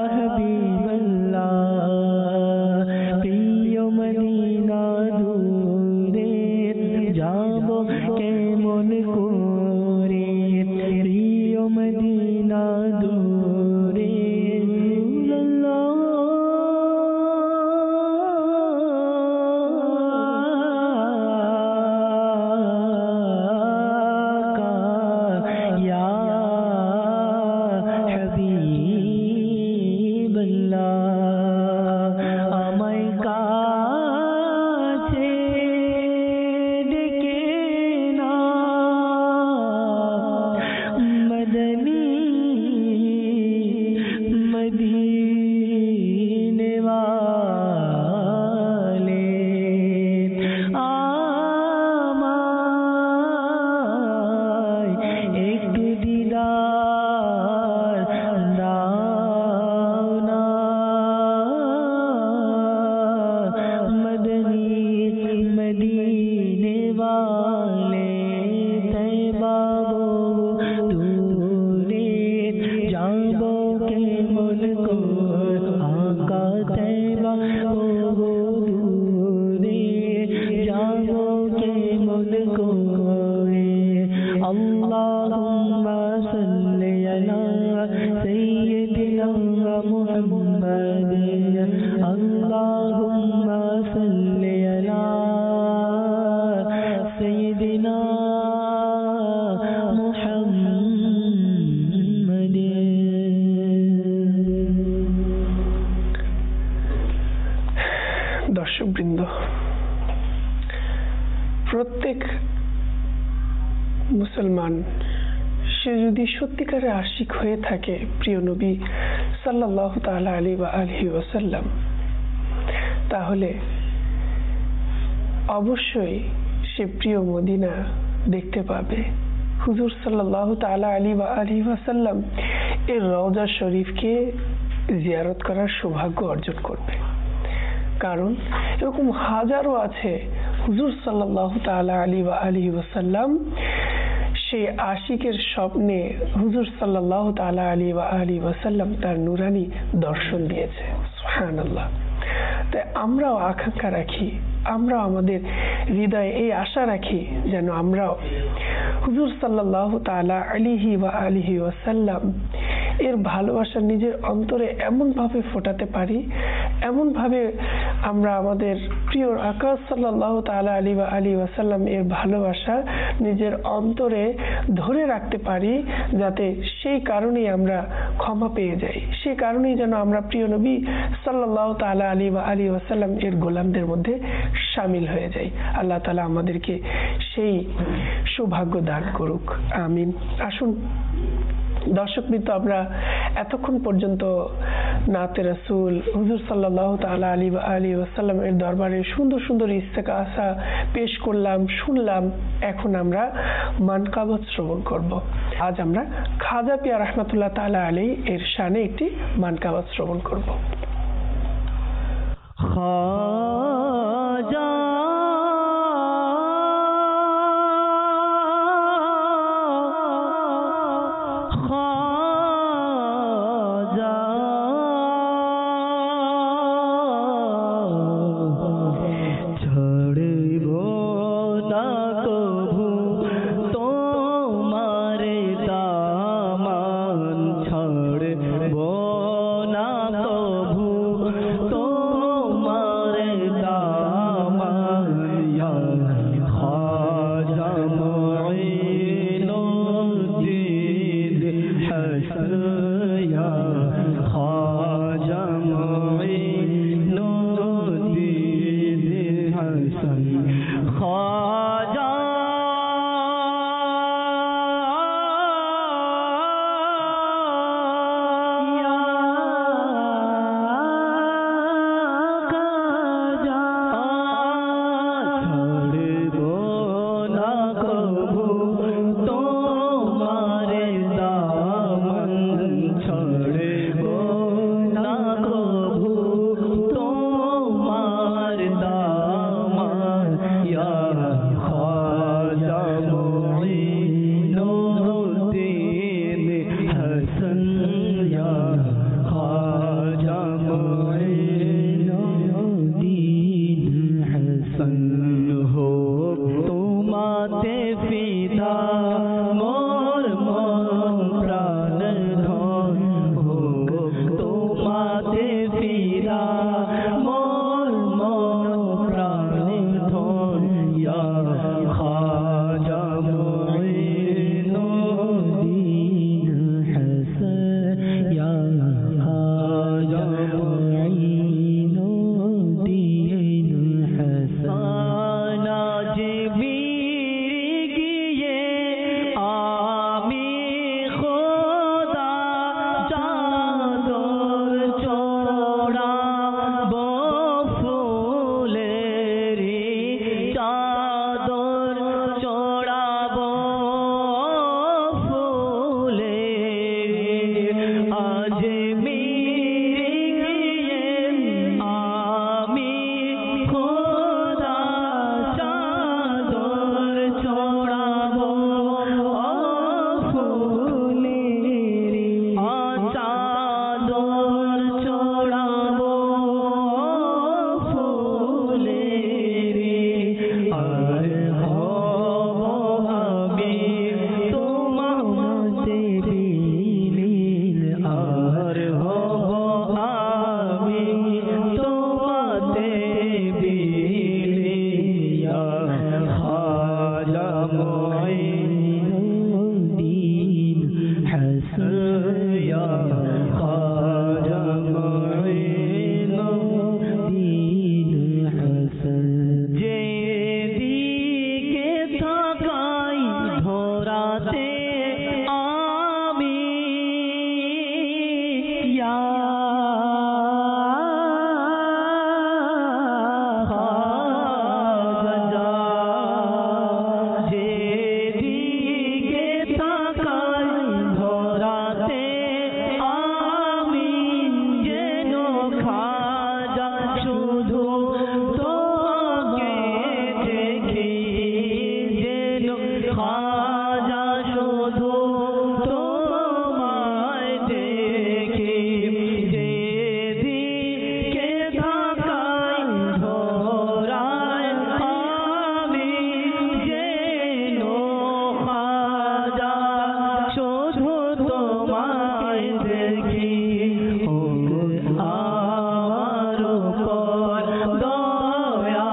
হাবিবাল্লাহ, প্রিয় মদিনা দূরে যাব কেমন করে, প্রিয় মদিনা দূরে ইয়া হাবিবাল্লাহ, আমায় কাছে ডেকে না মদনী মদিনে वाले, আমায় একটু দিদার দাও না মদনী মদিনে वाले, তৈবা দূরে যাব কেমন করে, আকা তৈবা দূরে যাব কেমন করে, আল্লাহুম্মা সাল্লি আলা সাইয়্যিদিনা মুহাম্মাদ, আল্লাহুম্মা সাল্লি আলা সাইয়্যিদিনা মুহাম্মাদ। দর্শকবৃন্দ, প্রত্যেক মুসলমান সে যদি সত্যিকারের আশিক হয়ে থাকে প্রিয় নবী সাল্লাল্লাহু তাআলা আলাইহি ওয়া আলিহি ওয়াসাল্লাম, তাহলে অবশ্যই সে প্রিয় মদিনা দেখতে পাবে। হুজুর সাল্লাল্লাহু তাআলা আলাইহি ওয়া আলিহি ওয়াসাল্লাম এর রওজা শরীফকে জিয়ারত করার সৌভাগ্য অর্জন করবে। কারণ এরকম হাজারো আছে হুজুর সাল্লাল্লাহু তাআলা আলাইহি ওয়া আলিহি ওয়াসাল্লাম সেই আশিকের স্বপ্নে হুজুর সাল্লাল্লাহু তাআলা আলাইহি ওয়া আলিহি ওয়াসাল্লাম তার নূরানি দর্শন দিয়েছে। সুবহানাল্লাহ। তাই আমরাও আকাঙ্ক্ষা রাখি, আমরাও আমাদের হৃদয়ে এই আশা রাখি যেন আমরাও হুজুর সাল্লাল্লাহু তাআলা আলাইহি ওয়া আলিহি ওয়াসাল্লাম এর ভালোবাসা নিজের অন্তরে এমন ভাবে ফোটাতে পারি, এমন ভাবে আমরা আমাদের প্রিয় আকা সাল্লাল্লাহু তাআলা আলাইহি ওয়া আলিহি ওয়াসাল্লাম এর ভালোবাসা নিজের অন্তরে ধরে রাখতে পারি, যাতে সেই কারণেই আমরা ক্ষমা পেয়ে যাই, সেই কারণেই যেন আমরা প্রিয় নবী সাল্লাল্লাহু তাআলা আলাইহি ওয়া আলিহি ওয়াসাল্লাম এর গোলামদের মধ্যে শামিল হয়ে যাই। আল্লাহ তাআলা আমাদেরকে সেই সৌভাগ্য দান করুক, আমিন। আসুন দর্শকবৃন্দ, আমরা এতক্ষণ পর্যন্ত নাতে রাসূল হুজুর সাল্লাল্লাহু তাআলা আলাইহি ওয়া আলিহি ওয়াসাল্লাম এর দরবারে সুন্দর সুন্দর ইস্তেকাসা পেশ করলাম, শুনলাম। এখন আমরা মানকাবাত শ্রবণ করব। আজ আমরা খাজা পিয়া রাহমাতুল্লাহ তাআলা আলাইহি এর শানে একটি মানকাবাত শ্রবণ করব। খাজা तो পিতা মোর মন প্রাণে ধন ইয়া খাজা মুঈনুদ্দিন হাসান ইয়া খাজা মুঈনুদ্দিন হাসান জিবির গিয়ে আমি খোদা চাদর চড়াবো ফুলেরি চাদর চড়াবো ফুলেরি আজমির গিয়ে আমি খোদা চাদর চড়াবো ফুলেরি চাদর চড়াবো ফুলেরি আর হব আমি তোমাতে বিলীন আর হব আমি তোমাতে বিলীন খাজা মুঈনুদ্দিন হাসান ইয়া খাজা মুঈনুদ্দিন হাসান যেদিকে তাকাই ধরাতে আমি ইয়া খাজা যেদিকে তাকাই ধরাতে আমি যেন খাজা শুধু তোমাকে দেখি যেন খাজা শুধু তোমায় দেখি যেদিকে তাকাই ধরায় আমি যেন খাজা শুধু তোমায় দেখি ও আমার উপর দয়া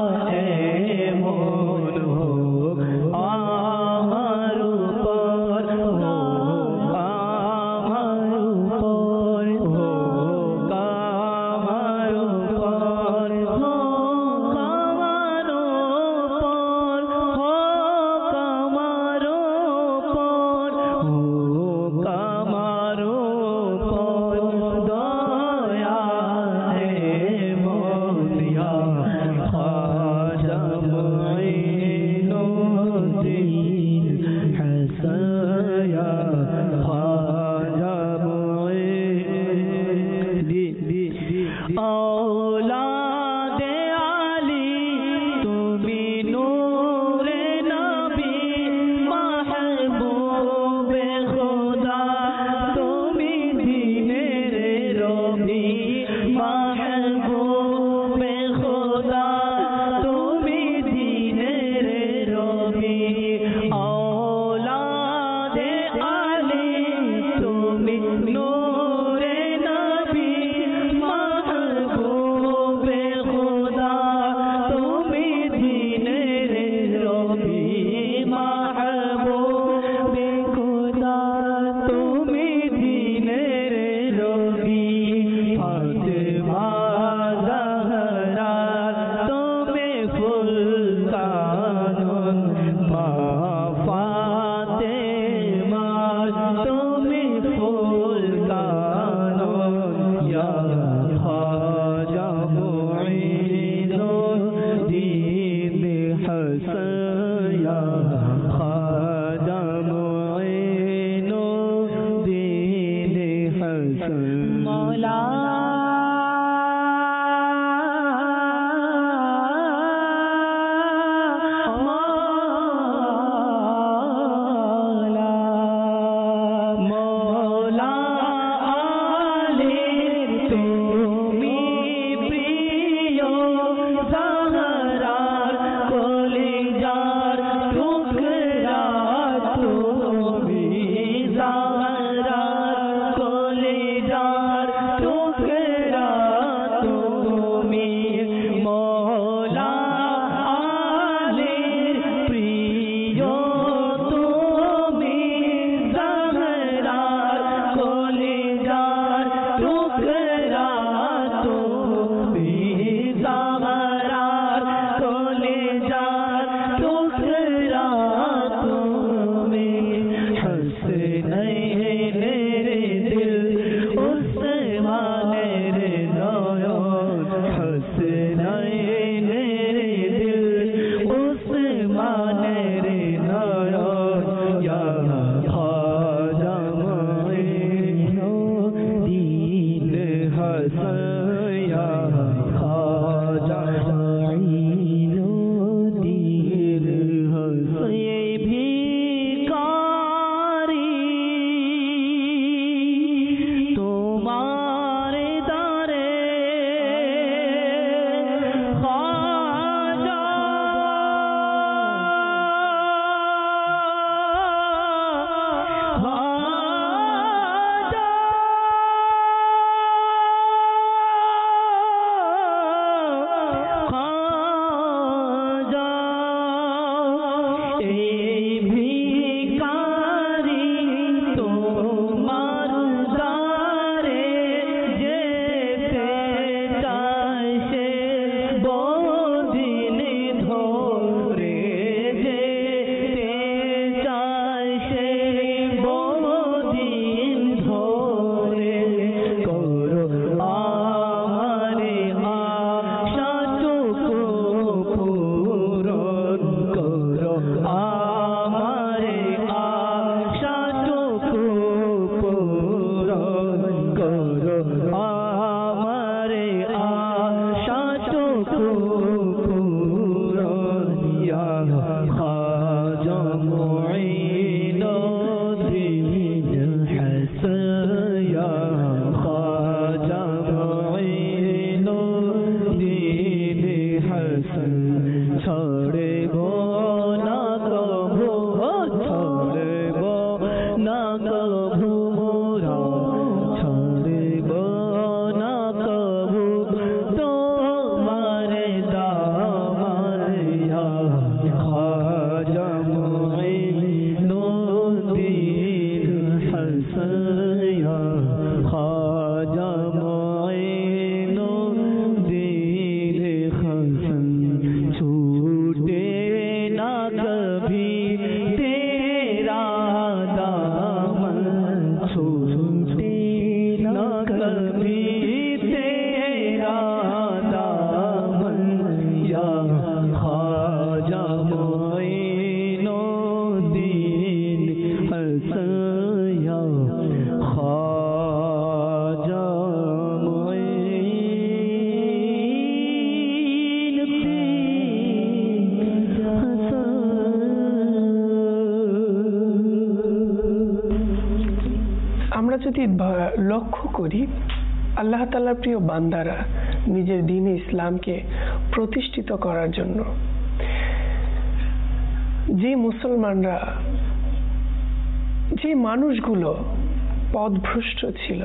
এমন হোক আমার উপর হোক আমার উপর হোক আমার উপর হোক আমার উপর হোক আমার উপর হোক আমার উপর দয়া এমন ইয়া খাজা মুঈনুদ্দিন হাসান ইয়া খাজা মুঈনুদ্দিন औलादे आली তুমি নূরে নবী মাহবুবে খোদা তুমি দিনের রবি মাহবুবে খোদা তুমি দিনের রবি औलादे आली তুমি নূরে নবী মাহবুবে খোদা তুমি দিনের রবি মাহবুবে খোদা তুমি দিনের রবি ফাতেমা জাহরা তুমি ফুল কানন মা ফাতেমা তুমি ফুল কানন ইয়া খাজা মুঈনুদ্দিন হাসান ইয়া খাজা মুঈনুদ্দিন হাসান মৌলা মৌলা আলীর তুমি প্রিয় জাহরার কলিজার টুকরা তুমি জাহরার কলিজার টুকরা যদি লক্ষ্য করি আল্লাহ তাআলার প্রিয় বান্দারা নিজের দ্বীন ইসলামকে প্রতিষ্ঠিত করার জন্য যে মুসলমানরা যে মানুষগুলো পথভ্রষ্ট ছিল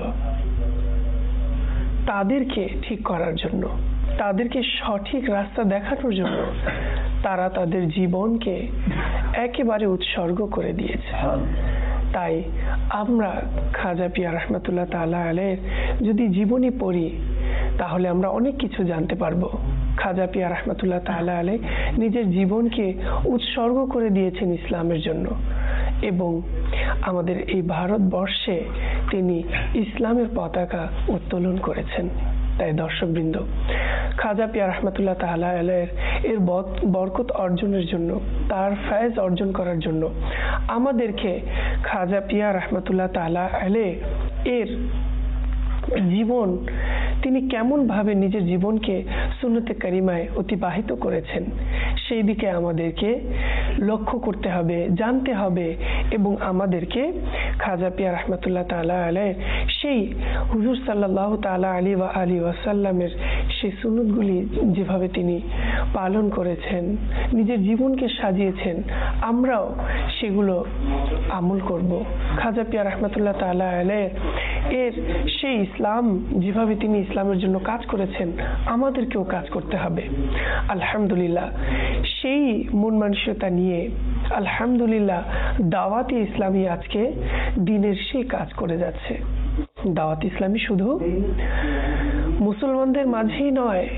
তাদেরকে ঠিক করার জন্য তাদেরকে সঠিক রাস্তা দেখানোর জন্য তারা তাদের জীবনকে একেবারে উৎসর্গ করে দিয়েছে। তাই আমরা খাজা পিয়া রহমতুল্লাহ তাআলা আলাইহির যদি জীবনী পড়ি তাহলে আমরা অনেক কিছু জানতে পারবো। খাজা পিয়া রহমতুল্লাহ তাআলা আলাইহি নিজের জীবনকে উৎসর্গ করে দিয়েছেন ইসলামের জন্য এবং আমাদের এই ভারতবর্ষে তিনি ইসলামের পতাকা উত্তোলন করেছেন। তাই দর্শকবৃন্দ, খাজা পিয়া রহমতুল্লাহ তাআলা আলাইহির এর বরকত অর্জনের জন্য, তার ফয়েজ অর্জন করার জন্য আমাদেরকে খাজা পিয়া রহমতুল্লাহ তাআলা আলাইহি এর জীবন, তিনি কেমন ভাবে নিজের জীবনকে সুন্নতে কারিমায় অতিবাহিত করেছেন সেই দিকে আমাদেরকে লক্ষ্য করতে হবে, জানতে হবে এবং আমাদেরকে খাজা পিয়া রহমতুল্লাহ তাআলা আলাইহি সেই হুজুর সাল্লাল্লাহু তাআলা আলাইহি ওয়া আলিহি ওয়াসাল্লামের সেই সুন্নতগুলি যেভাবে তিনি পালন করেছেন, নিজের জীবনকে সাজিয়েছেন, আমরাও সেগুলো আমল করব। খাজা পিয়া রহমতুল্লাহ তাআলা আলাইহি এর সেই ইসলাম যেভাবে তিনি ইসলামের জন্য কাজ করেছেন আমাদেরকেও কাজ করতে হবে। আলহামদুলিল্লাহ, সেই মন মানসিকতা নিয়ে আলহামদুলিল্লাহ দাওয়াতি ইসলামী আজকে দ্বীনের সেই কাজ করে যাচ্ছে। দাওয়াত ইসলামী শুধু মুসলমানদের মাঝেই নয়,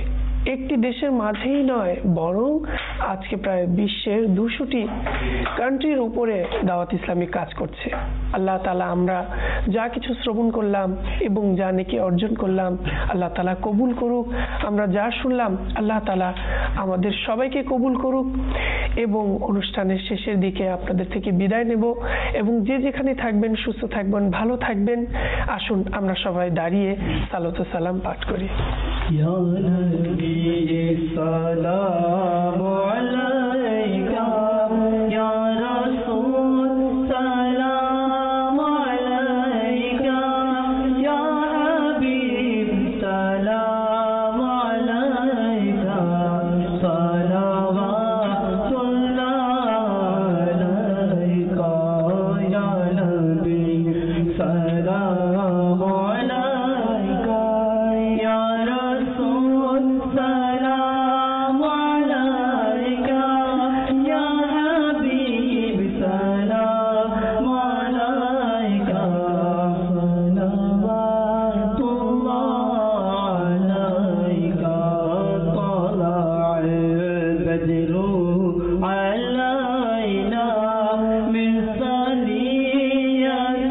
একটি দেশের মাঝেই নয়, বরং আজকে প্রায় বিশ্বের দুশোটি কান্ট্রির উপরে দাওয়াত ইসলামী কাজ করছে। আল্লাহ তাআলা আমরা যা কিছু শ্রবণ করলাম এবং যা নেকি অর্জন করলাম আল্লাহ তাআলা কবুল করুক। আমরা যা শুনলাম আল্লাহ তাআলা আমাদের সবাইকে কবুল করুক। এবং অনুষ্ঠানের শেষের দিকে আপনাদের থেকে বিদায় নেব এবং যে যেখানে থাকবেন সুস্থ থাকবেন, ভালো থাকবেন। আসুন আমরা সবাই দাঁড়িয়ে সালাত ও সালাম পাঠ করি। ইয়া নবী সালামু আলাইকা, ইয়া রাসূল সালামু আলাইকা, ইয়া হাবিব সালামু আলাইকা, সালাওয়াতুল্লাহ আলাইকা, ইয়া নবী সালামু আলাইকা, ইয়া রাসূল সালামু আলাইকা, ইয়া হাবিব সালামু আলাইকা, সালাওয়াতুল্লাহ আলাইকা, طلع البدر علينا من ثنيات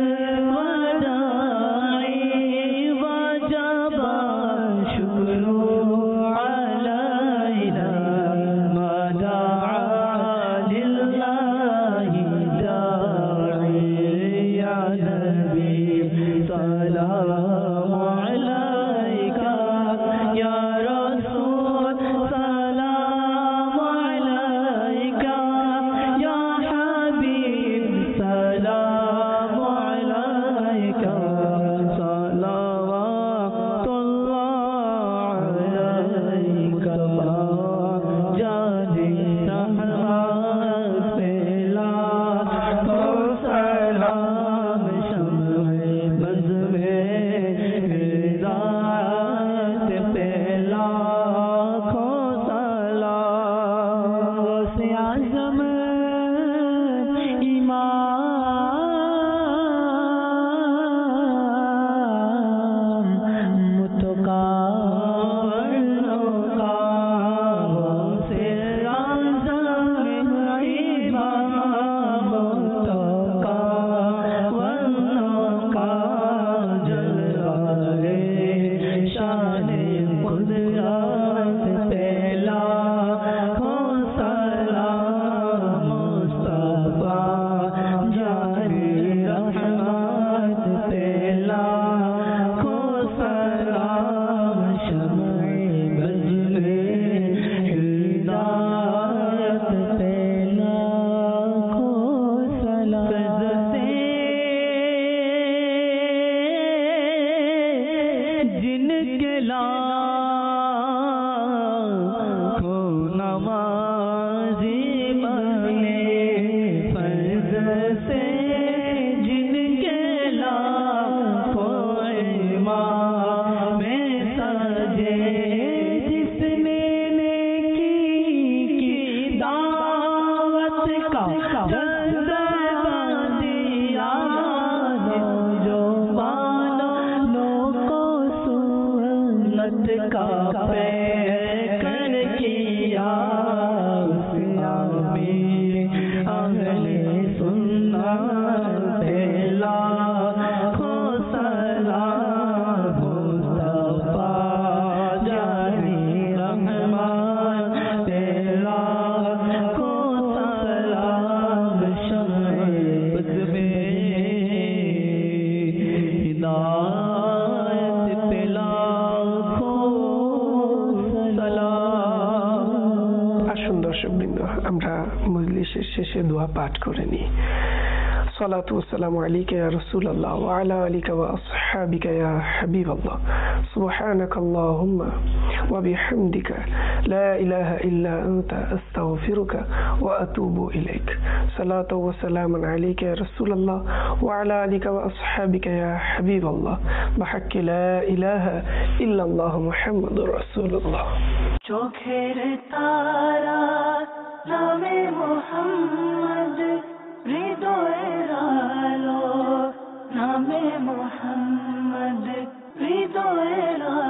الوداع وجب الشكر علينا ما دعا لله داعي يا نبي سلام عليك يا رسول سلام عليك يا حبيب سلام عليك صلوات الله عليك جاني سحرات پلا تو سلام شمع بز میں ہدایت پلا کھو سلام سے اعظم امام متقابلوں کا سے اعظم امام متقابلوں کا جلوہ شان قدرت پہلا کھو سلام مصطفیٰ جاری رحمت پہلا کھو سلام شمع بز میں ہدایت پہلا کھو سلام جن کے لاکھوں نمازی بنے فرض سے جن کے لاکھوں امام سجے جس نے نیکی کی دعوت کا جذبہ دیا جو بالوں کو سنت کا پیکر کیا اس امیر اہل سنت پہلا کھو سلام مصطفیٰ جاری رحمت پہلا کھو سلام شمع بز میں ہدایت پہلا کھو سلام। আসুন দর্শকবৃন্দ আমরা মজলিসের শেষে দোয়া পাঠ করে নিই। সালাতু ওয়াসসালামু আলাইকা ইয়া রাসূলুল্লাহ ওয়া আলা আলিকা ওয়া আসহাবিকা ইয়া হাবিবাল্লাহ সুবহানাকা আল্লাহুম্মা ওয়া বিহামদিকা লা ইলাহা ইল্লা আনতা আস্তাগফিরুকা ওয়া আতুবু ইলাইক। সালাতু ওয়াসসালামু আলাইকা ইয়া রাসূলুল্লাহ ওয়া আলা আলিকা ওয়া আসহাবিকা ইয়া হাবিবাল্লাহ বিহাক্কি লা ইলাহা ইল্লাল্লাহ মুহাম্মাদুর রাসূলুল্লাহ। চোখের তারা নামে মোহাম্মদ, হৃদয়ের আলো নামে মোহাম্মদ, হৃদয়ের